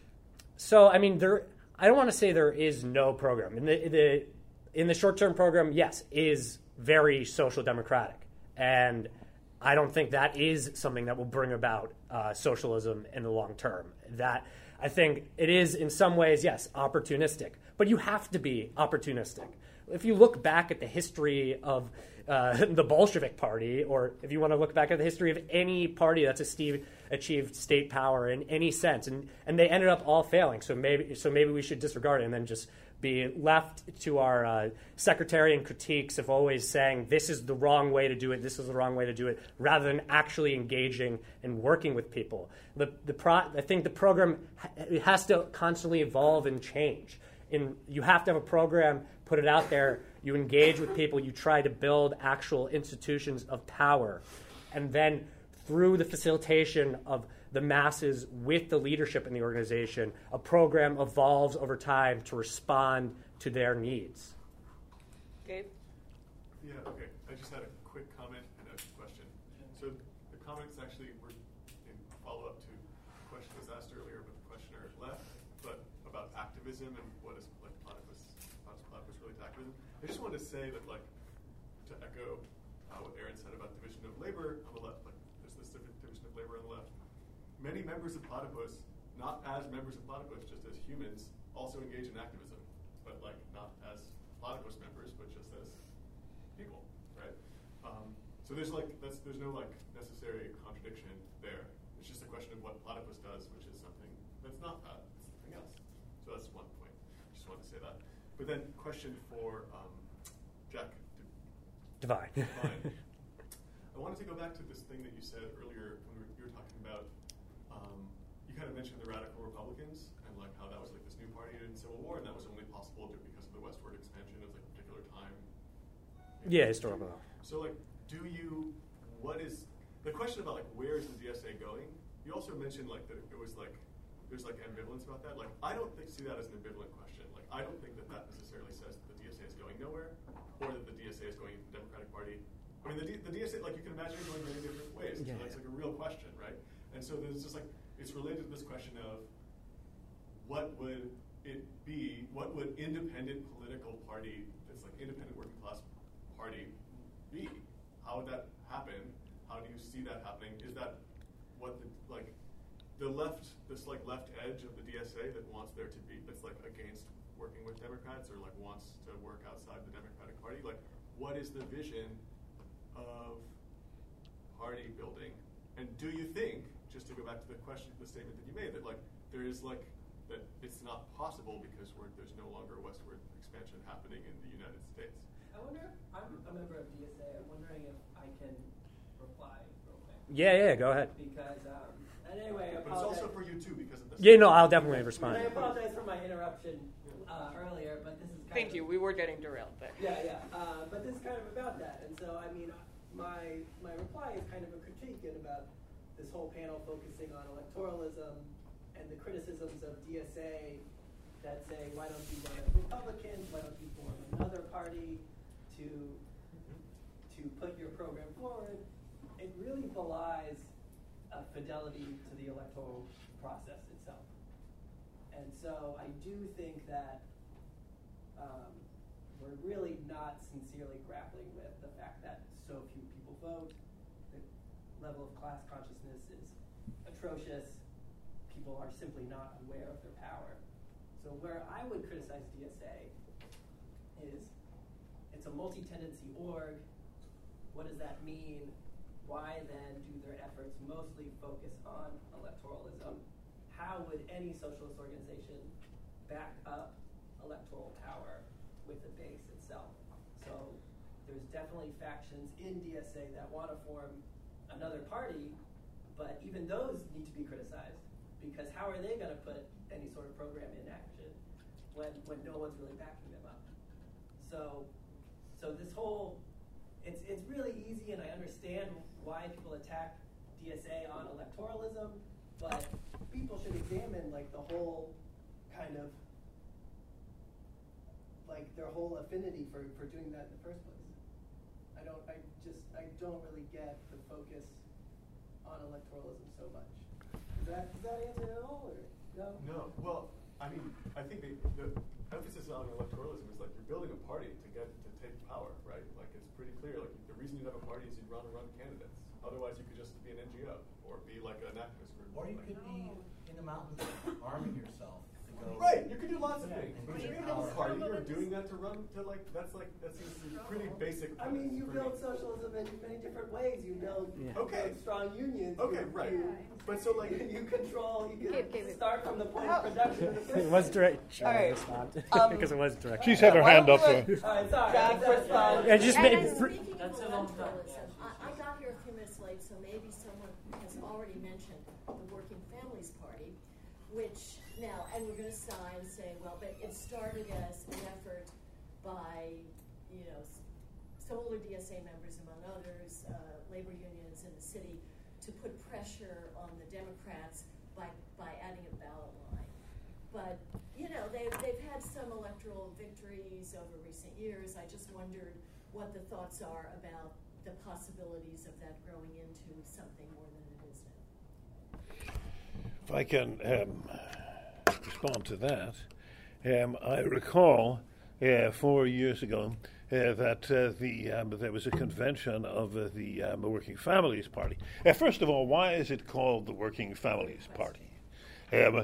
so, I mean, there. I don't want to say there is no program. In the, the in the short-term program, yes, is very social democratic, and I don't think that is something that will bring about uh, socialism in the long term. That I think it is in some ways, yes, opportunistic, but you have to be opportunistic. If you look back at the history of uh, the Bolshevik Party, or if you want to look back at the history of any party that's achieved, achieved state power in any sense, and, and they ended up all failing. So maybe so maybe we should disregard it and then just be left to our uh, sectarian critiques of always saying this is the wrong way to do it, this is the wrong way to do it, rather than actually engaging and working with people. The the pro- I think the program ha- it has to constantly evolve and change. In, you have to have a program, put it out there, you engage with people, you try to build actual institutions of power, and then through the facilitation of the masses with the leadership in the organization, a program evolves over time to respond to their needs. Gabe? Yeah, okay. I just had a quick comment and a question. So the comments actually were in follow-up to the question that was asked earlier, but the questioner left, but about activism and what is like platypus, platypus really to activism. I just wanted to say that, like, to echo uh, what Aaron said about division of labor on the left, like there's this different division of labor on the left. Many members of Platypus, not as members of Platypus, just as humans, also engage in activism, but like not as Platypus members, but just as people, right? Um, so there's like that's there's no like necessary contradiction there. It's just a question of what Platypus does, which is something that's not that, it's something else. So that's one point. Just wanted to say that. But then question for um, Jack. Divine. Divine. I wanted to go back to this thing that you said earlier when we were, you were talking about. Um, you kind of mentioned the radical Republicans and like how that was like this new party in Civil War, and that was only possible because of the westward expansion of like a particular time. Yeah, historical. So like, do you? What is the question about like where is the D S A going? You also mentioned like that it was like there's like ambivalence about that. Like I don't think, see that as an ambivalent question. Like I don't think that that necessarily says that the D S A is going nowhere, or that the D S A is going to the Democratic Party. I mean, the, D, the D S A, like you can imagine, it going many different ways. Yeah, so that's yeah. like a real question, right? And so there's just like, it's related to this question of what would it be, what would independent political party, that's like independent working class party be? How would that happen? How do you see that happening? Is that what the, like, the left, this like left edge of the D S A that wants there to be, that's like against working with Democrats or like wants to work outside the Democratic Party? Like, what is the vision of party building? And do you think, just to go back to the question, the statement that you made, that like there is like that it's not possible because we're, there's no longer westward expansion happening in the United States? I wonder. I'm a member of D S A. I'm wondering if I can reply real quick. Yeah, yeah, go ahead. Because um, and anyway, I But it's also apologize. for you too because of this. Yeah, no, I'll definitely respond. And I apologize for my interruption uh, earlier, but this is kind Thank of, you. We were getting derailed there. Yeah, yeah. Uh, but this is kind of about that. And so, I mean, my my reply is kind of a critique and about this whole panel focusing on electoralism and the criticisms of D S A that say, why don't you run as Republicans? Why don't you form another party to to put your program forward? It really belies a fidelity to the electoral process itself. And so I do think that um, we're really not sincerely grappling with the fact that so few people vote. The level of class consciousness is atrocious. People are simply not aware of their power. So where I would criticize D S A is it's a multi-tendency org. What does that mean? Why then do their efforts mostly focus on electoralism? How would any socialist organization back up electoral power with the base itself? So there's definitely factions in D S A that want to form another party, but even those need to be criticized because how are they going to put any sort of program in action when when no one's really backing them up? So so this whole it's it's really easy, and I understand why people attack D S A on electoralism, but people should examine like the whole kind of like their whole affinity for, for doing that in the first place. I don't I just I don't really get the focus on electoralism so much. Does that does that answer it at all, or no? No. Well, I mean, I think the, the emphasis on electoralism is like you're building a party to get to take power, right? Like it's pretty clear. Like the reason you have a party is you run and run candidates. Otherwise, you could just be an N G O or be like an activist group. Or you like, could be in the mountains arming yourself to go. Right, you could do lots of Yeah, things. and But get if you power. have a party, you're doing that to run to like that's like that seems to be pretty basic. I mean, you pretty- build socialism in many different ways. You build, Yeah. you Okay. build strong unions. Okay, you, right. You, But so like you control. You can Give- give it- start from the point How- of production of the first. It was direct. Should All I right. respond? Um, Because it was direct. She's had her Why hand don't up. we uh, let All right, sorry. Jack That's- respond? Yeah, just And maybe. then Br- speaking That's of a long time. electoralism, I, I got here a few minutes late, so maybe someone has already mentioned the Working Families Party, which now, and we're going to sigh and say, well, but it started as an effort by, you know, s- some older D S A members, among others, uh, labor unions in the city, to put pressure on the Democrats by, by adding a ballot line. But, you know, they've, they've had some electoral victories over recent years. I just wondered what the thoughts are about the possibilities of that growing into something more than it is now. If I can um, respond to that, um, I recall uh, four years ago uh, that uh, the um, there was a convention of uh, the um, Working Families Party. Uh, first of all, why is it called the Working Families Party? Um,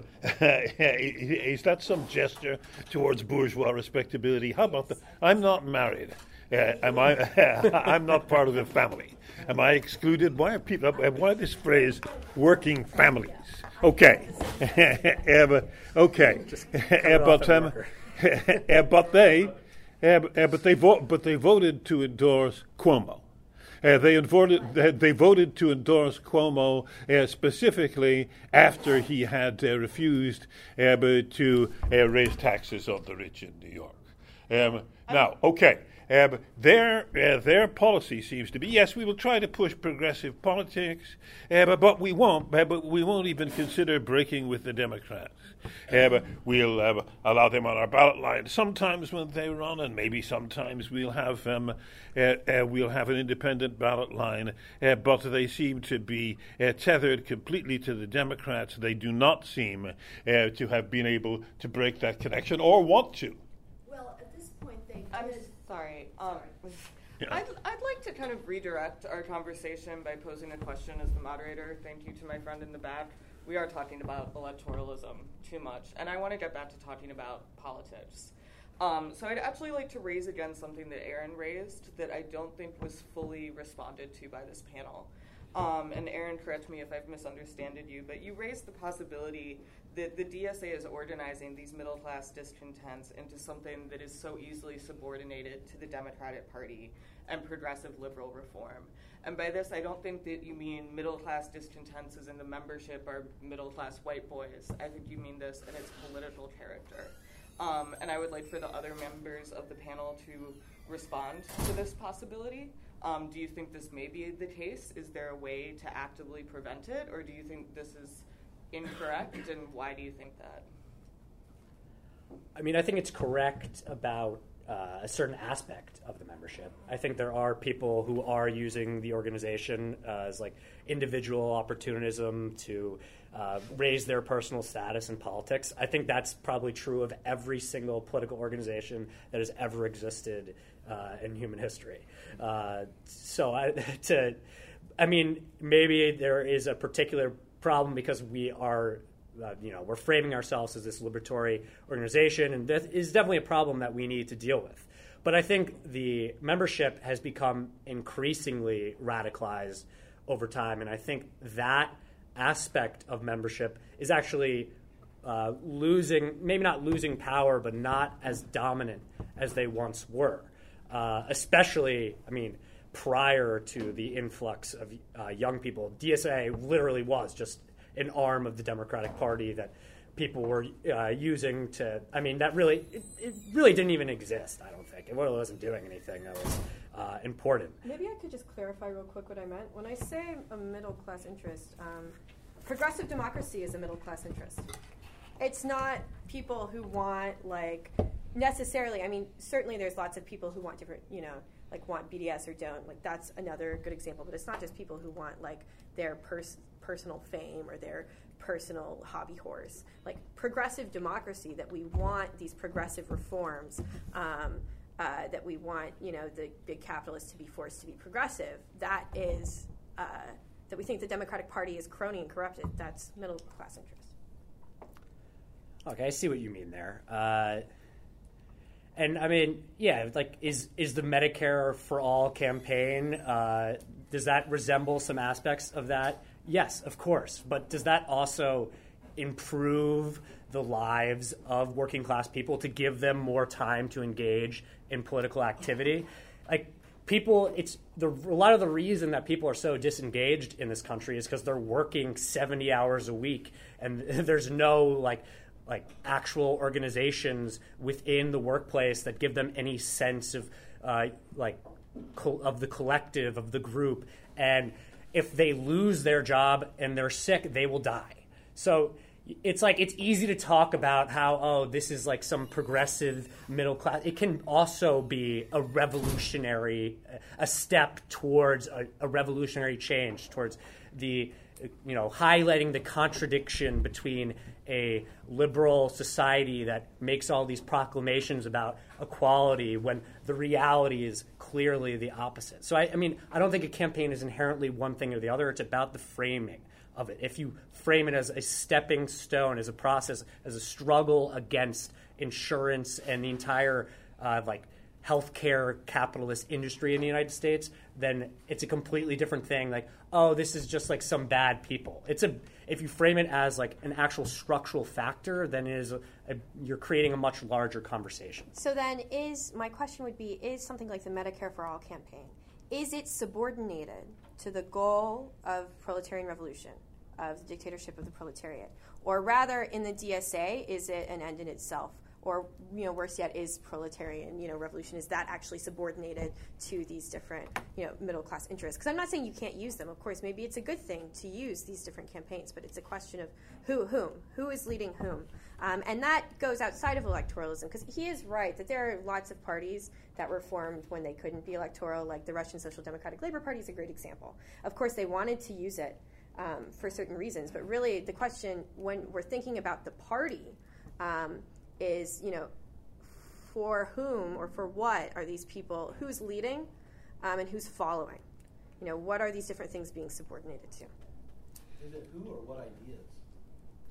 is that some gesture towards bourgeois respectability? How about the? I'm not married. Uh, am I? I'm not part of the family. Am I excluded? Why are people? Why this phrase "working families"? Okay, um, okay, uh, but um, uh, but they, uh, uh, but they vote, but they voted to endorse Cuomo. Uh, they, voted, they, they voted to endorse Cuomo uh, specifically after he had uh, refused uh, to uh, raise taxes on the rich in New York. Um, now, okay, um, their uh, their policy seems to be yes, we will try to push progressive politics, uh, but, but we won't. Uh, but we won't even consider breaking with the Democrats. Uh, but we'll uh, allow them on our ballot line sometimes when they run, and maybe sometimes we'll have um, uh, uh, we'll have an independent ballot line. Uh, but they seem to be uh, tethered completely to the Democrats. They do not seem uh, to have been able to break that connection or want to. Well, at this point, they I'm did. sorry. Um, Yeah. I'd, I'd like to kind of redirect our conversation by posing a question as the moderator. Thank you to my friend in the back. We are talking about electoralism too much, and I want to get back to talking about politics. Um, so I'd actually like to raise again something that Aaron raised that I don't think was fully responded to by this panel. Um, and Aaron, correct me if I've misunderstood you, but you raised the possibility that the D S A is organizing these middle-class discontents into something that is so easily subordinated to the Democratic Party and progressive liberal reform. And by this, I don't think that you mean middle-class discontents as in the membership are middle-class white boys. I think you mean this in its political character. Um, and I would like for the other members of the panel to respond to this possibility. Um, do you think this may be the case? Is there a way to actively prevent it? Or do you think this is incorrect? And why do you think that? I mean, I think it's correct about uh, a certain aspect of the membership. I think there are people who are using the organization uh, as like individual opportunism to uh, raise their personal status in politics. I think that's probably true of every single political organization that has ever existed uh, in human history. Uh, so, I, to, I mean, maybe there is a particular problem because we are, uh, you know, we're framing ourselves as this liberatory organization, and that is definitely a problem that we need to deal with. But I think the membership has become increasingly radicalized over time, and I think that aspect of membership is actually uh, losing, maybe not losing power, but not as dominant as they once were. Uh, especially, I mean, prior to the influx of uh, young people, D S A literally was just an arm of the Democratic Party that people were uh, using to, I mean, that really, it, it really didn't even exist, I don't think. It really wasn't doing anything that was uh, important. Maybe I could just clarify real quick what I meant. When I say a middle-class interest, um, progressive democracy is a middle-class interest. It's not people who want, like, necessarily, I mean, certainly there's lots of people who want different, you know, like want B D S or don't. Like, that's another good example. But it's not just people who want, like, their pers- personal fame or their personal hobby horse. Like, progressive democracy, that we want these progressive reforms, um, uh, that we want, you know, the big capitalists to be forced to be progressive, that is, uh, that we think the Democratic Party is crony and corrupted. That's middle-class interest. Okay, I see what you mean there. Uh, and I mean, yeah, like, is is the Medicare for All campaign, uh, does that resemble some aspects of that? Yes, of course. But does that also improve the lives of working class people to give them more time to engage in political activity? Like, people, it's the, a lot of the reason that people are so disengaged in this country is because they're working seventy hours a week, and there's no, like, like actual organizations within the workplace that give them any sense of uh, like co- of the collective, of the group. And if they lose their job and they're sick, they will die. So it's like, it's easy to talk about how, oh, this is like some progressive middle class. It can also be a revolutionary, a step towards a, a revolutionary change, towards the, you know, highlighting the contradiction between a liberal society that makes all these proclamations about equality when the reality is clearly the opposite. So, I, I mean, I don't think a campaign is inherently one thing or the other. It's about the framing of it. If you frame it as a stepping stone, as a process, as a struggle against insurance and the entire, uh, like, healthcare capitalist industry in the United States, then it's a completely different thing. Like, oh, this is just like some bad people. It's a if you frame it as like an actual structural factor, then it is a, a, you're creating a much larger conversation. So then, is my question would be: is something like the Medicare for All campaign, is it subordinated to the goal of proletarian revolution, of the dictatorship of the proletariat, or rather, in the D S A, is it an end in itself? Or, you know, worse yet, is proletarian, you know, revolution, is that actually subordinated to these different, you know, middle-class interests? Because I'm not saying you can't use them. Of course, maybe it's a good thing to use these different campaigns, but it's a question of who, whom, who is leading whom. Um, and that goes outside of electoralism, because he is right that there are lots of parties that were formed when they couldn't be electoral, like the Russian Social Democratic Labor Party is a great example. Of course, they wanted to use it um, for certain reasons, but really the question, when we're thinking about the party, um, is, you know, for whom or for what are these people, who's leading um, and who's following? You know, what are these different things being subordinated to? Is it who or what ideas?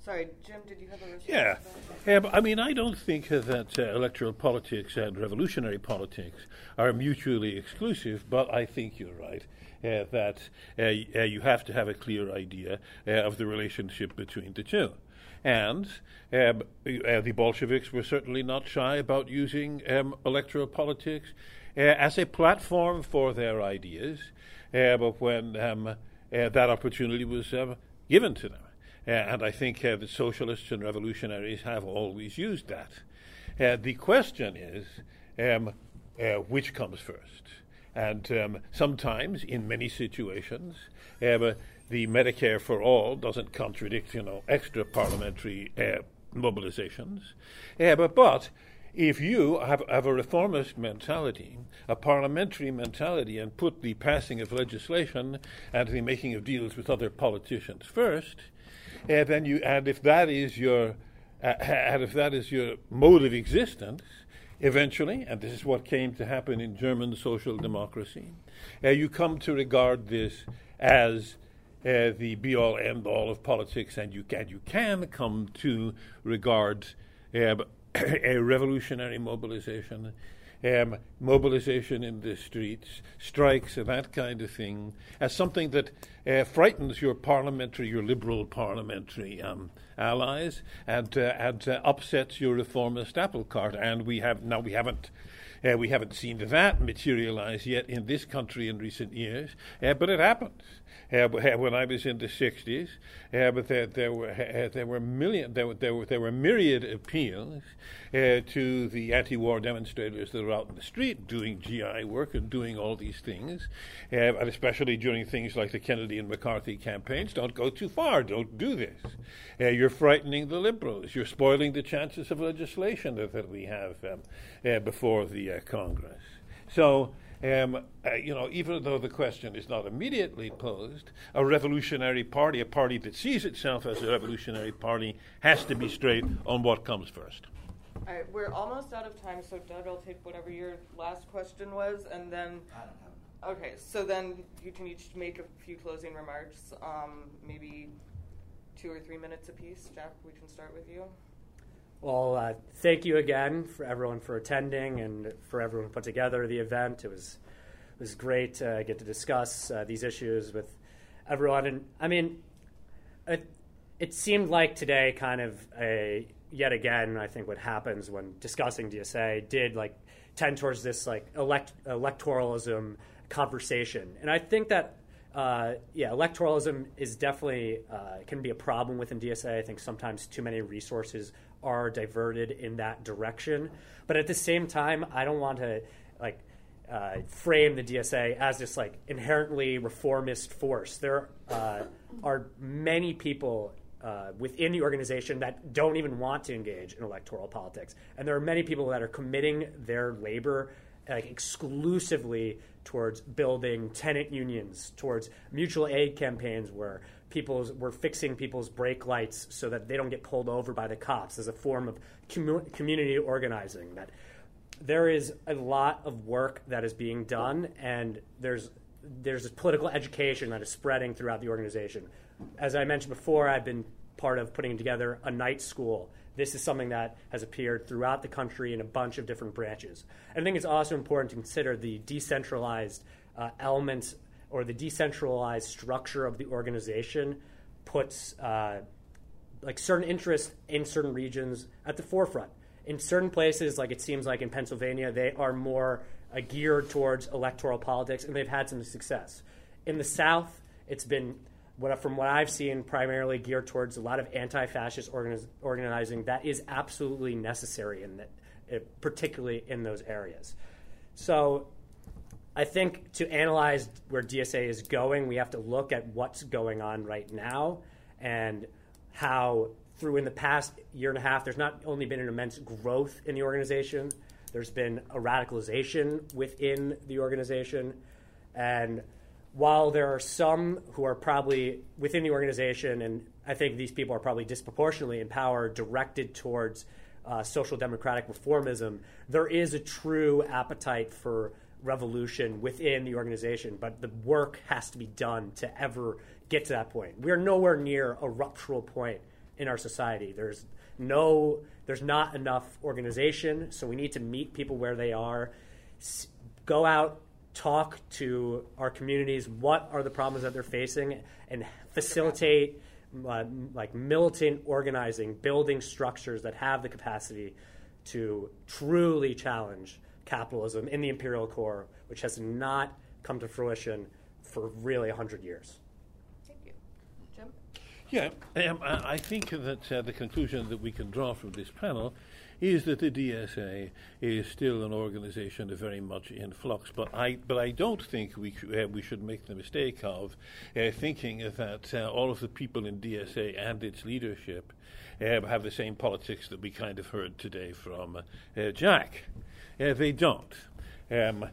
Sorry, Jim, did you have a response? Yeah. To Um, I mean, I don't think uh, that uh, electoral politics and revolutionary politics are mutually exclusive, but I think you're right uh, that uh, y- uh, you have to have a clear idea uh, of the relationship between the two. And um, uh, the Bolsheviks were certainly not shy about using um, electoral politics uh, as a platform for their ideas, uh, but when um, uh, that opportunity was um, given to them. Uh, and I think uh, the socialists and revolutionaries have always used that. Uh, the question is, um, uh, which comes first? And um, sometimes, in many situations, um, the Medicare for all doesn't contradict, you know, extra parliamentary uh, mobilizations. Uh, but, but if you have, have a reformist mentality, a parliamentary mentality, and put the passing of legislation and the making of deals with other politicians first, Uh, then you, and if that is your, uh, and if that is your mode of existence, eventually, and this is what came to happen in German social democracy, uh, you come to regard this as uh, the be-all, end-all of politics, and you can you can come to regard uh, a revolutionary mobilization, um, mobilization in the streets, strikes, and that kind of thing, as something that uh, frightens your parliamentary, your liberal parliamentary um, allies, and uh, and uh, upsets your reformist apple cart. And we have now we haven't. Uh, we haven't seen that materialize yet in this country in recent years, uh, but it happens. Uh, when I was in the sixties, uh, but there, there were uh, there were million there were there were, there were myriad appeals uh, to the anti-war demonstrators that were out in the street doing G I work and doing all these things, uh, and especially during things like the Kennedy and McCarthy campaigns. Don't go too far. Don't do this. Uh, you're frightening the liberals. You're spoiling the chances of legislation that, that we have um, uh, before the uh, Congress. So. Um, uh, you know, even though the question is not immediately posed, a revolutionary party, a party that sees itself as a revolutionary party, has to be straight on what comes first. All right, we're almost out of time, so Doug, I'll take whatever your last question was, and then... I don't have Okay, so then you can each make a few closing remarks, um, maybe two or three minutes apiece. Jack, we can start with you. Well, uh, thank you again for everyone for attending and for everyone who put together the event. It was it was great to get to discuss uh, these issues with everyone. And I mean, it, it seemed like today kind of a, yet again, I think what happens when discussing D S A did like tend towards this like elect, electoralism conversation. And I think that, uh, yeah, electoralism is definitely, uh, can be a problem within D S A. I think sometimes too many resources are diverted in that direction. But at the same time, I don't want to like uh, frame the D S A as this like inherently reformist force. There uh, are many people uh, within the organization that don't even want to engage in electoral politics. And there are many people that are committing their labor like exclusively towards building tenant unions, towards mutual aid campaigns where people's we're fixing people's brake lights so that they don't get pulled over by the cops as a form of commu- community organizing. That there is a lot of work that is being done, and there's there's a political education that is spreading throughout the organization. As I mentioned before, I've been part of putting together a night school. This is something that has appeared throughout the country in a bunch of different branches. And I think it's also important to consider the decentralized uh, elements or the decentralized structure of the organization puts uh, like certain interests in certain regions at the forefront. In certain places, like it seems like in Pennsylvania, they are more uh, geared towards electoral politics, and they've had some success. In the South, it's been, what, from what I've seen, primarily geared towards a lot of anti-fascist organiz- organizing that is absolutely necessary, in that, uh, particularly in those areas. So I think to analyze where D S A is going, we have to look at what's going on right now and how through in the past year and a half, there's not only been an immense growth in the organization, there's been a radicalization within the organization. And while there are some who are probably within the organization, and I think these people are probably disproportionately in power, directed towards uh, social democratic reformism, there is a true appetite for revolution within the organization, but the work has to be done to ever get to that point. We're nowhere near a ruptural point in our society. There's no, there's not enough organization, so we need to meet people where they are, s- go out, talk to our communities, what are the problems that they're facing, and facilitate uh, like militant organizing, building structures that have the capacity to truly challenge capitalism in the imperial core, which has not come to fruition for really one hundred years. Thank you. Jim? Yeah, um, I I think that uh, the conclusion that we can draw from this panel is that the D S A is still an organization very much in flux. But I, but I don't think we uh, we should make the mistake of uh, thinking that uh, all of the people in D S A and its leadership uh, have the same politics that we kind of heard today from uh, Jack. Uh, they don't. Um,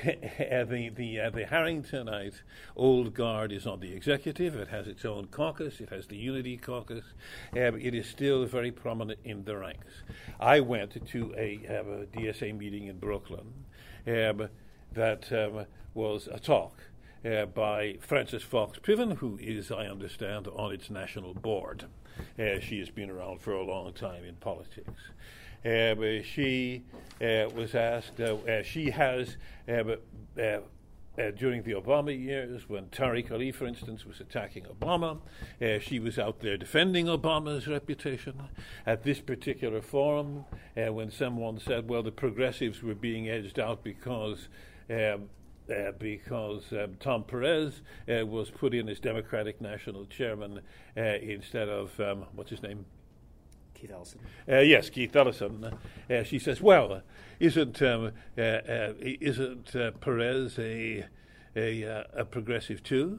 the the uh, the Harringtonite old guard is on the executive. It has its own caucus. It has the Unity Caucus. Um, it is still very prominent in the ranks. I went to a, uh, a D S A meeting in Brooklyn um, that um, was a talk uh, by Frances Fox Piven, who is, I understand, on its national board. Uh, she has been around for a long time in politics. Uh, she uh, was asked, uh, uh, she has, uh, uh, uh, during the Obama years, when Tariq Ali, for instance, was attacking Obama, uh, she was out there defending Obama's reputation. At this particular forum, uh, when someone said, well, the progressives were being edged out because um, Uh, because um, Tom Perez uh, was put in as Democratic National Chairman uh, instead of, um, what's his name? Keith Ellison. Uh, yes, Keith Ellison. Uh, she says, well, isn't um, uh, uh, isn't uh, Perez a a, uh, a progressive too?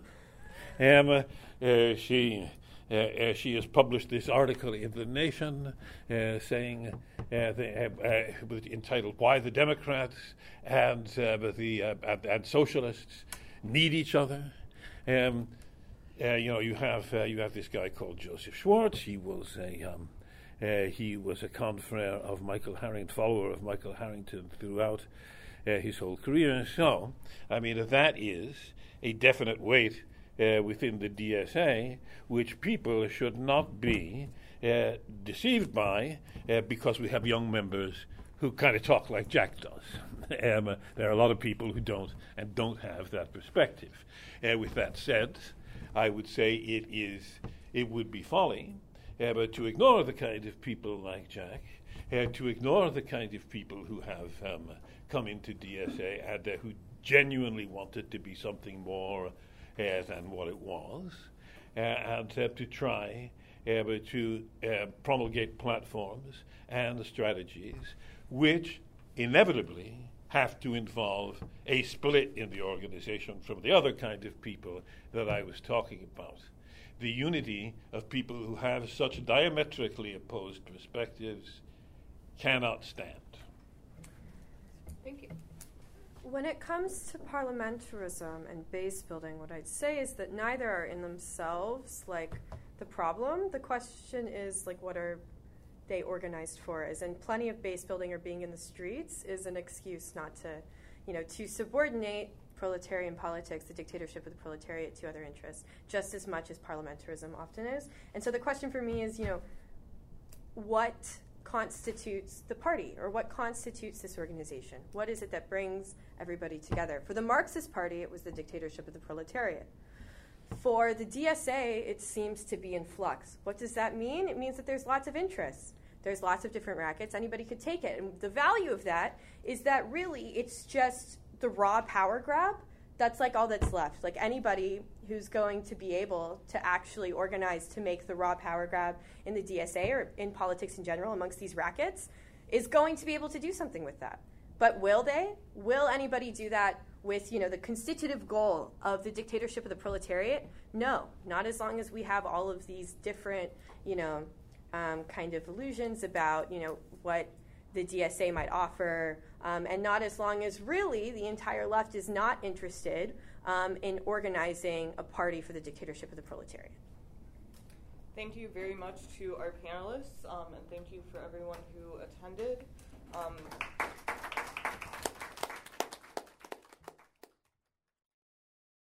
Um, uh, she uh, uh, she has published this article in The Nation uh, saying, uh, the, uh, uh, entitled "Why the Democrats and uh, the uh, and, and Socialists Need Each Other." Um, uh, you know, you have uh, you have this guy called Joseph Schwartz. He was a um, uh, he was a confrere of Michael Harrington, follower of Michael Harrington throughout uh, his whole career. So, I mean, that is a definite weight uh, within the D S A, which people should not be uh, deceived by, uh, because we have young members who kind of talk like Jack does. um, uh, there are a lot of people who don't and don't have that perspective. Uh, with that said, I would say it is it would be folly uh, but to ignore the kind of people like Jack, uh, to ignore the kind of people who have um, come into D S A and uh, who genuinely wanted to be something more uh, than what it was, uh, and uh, to try uh, to uh, promulgate platforms and strategies which inevitably have to involve a split in the organization from the other kind of people that I was talking about. The unity of people who have such diametrically opposed perspectives cannot stand. Thank you. When it comes to parliamentarism and base building, what I'd say is that neither are in themselves like the problem. The question is like, what are they organized for? As in, plenty of base building or being in the streets is an excuse not to, you know, to subordinate proletarian politics, the dictatorship of the proletariat, to other interests, just as much as parliamentarism often is. And so the question for me is, you know, what constitutes the party, or what constitutes this organization? What is it that brings everybody together? For the Marxist Party, it was the dictatorship of the proletariat. For the D S A, it seems to be in flux. What does that mean? It means that there's lots of interests. There's lots of different rackets. Anybody could take it. And the value of that is that really it's just the raw power grab. That's like all that's left. Like anybody who's going to be able to actually organize to make the raw power grab in the D S A or in politics in general amongst these rackets is going to be able to do something with that. But will they? Will anybody do that with, you know, the constitutive goal of the dictatorship of the proletariat? No, not as long as we have all of these different, you know, um, kind of illusions about, you know, what the D S A might offer, um, and not as long as really the entire left is not interested um, in organizing a party for the dictatorship of the proletariat. Thank you very much to our panelists, um, and thank you for everyone who attended. Um,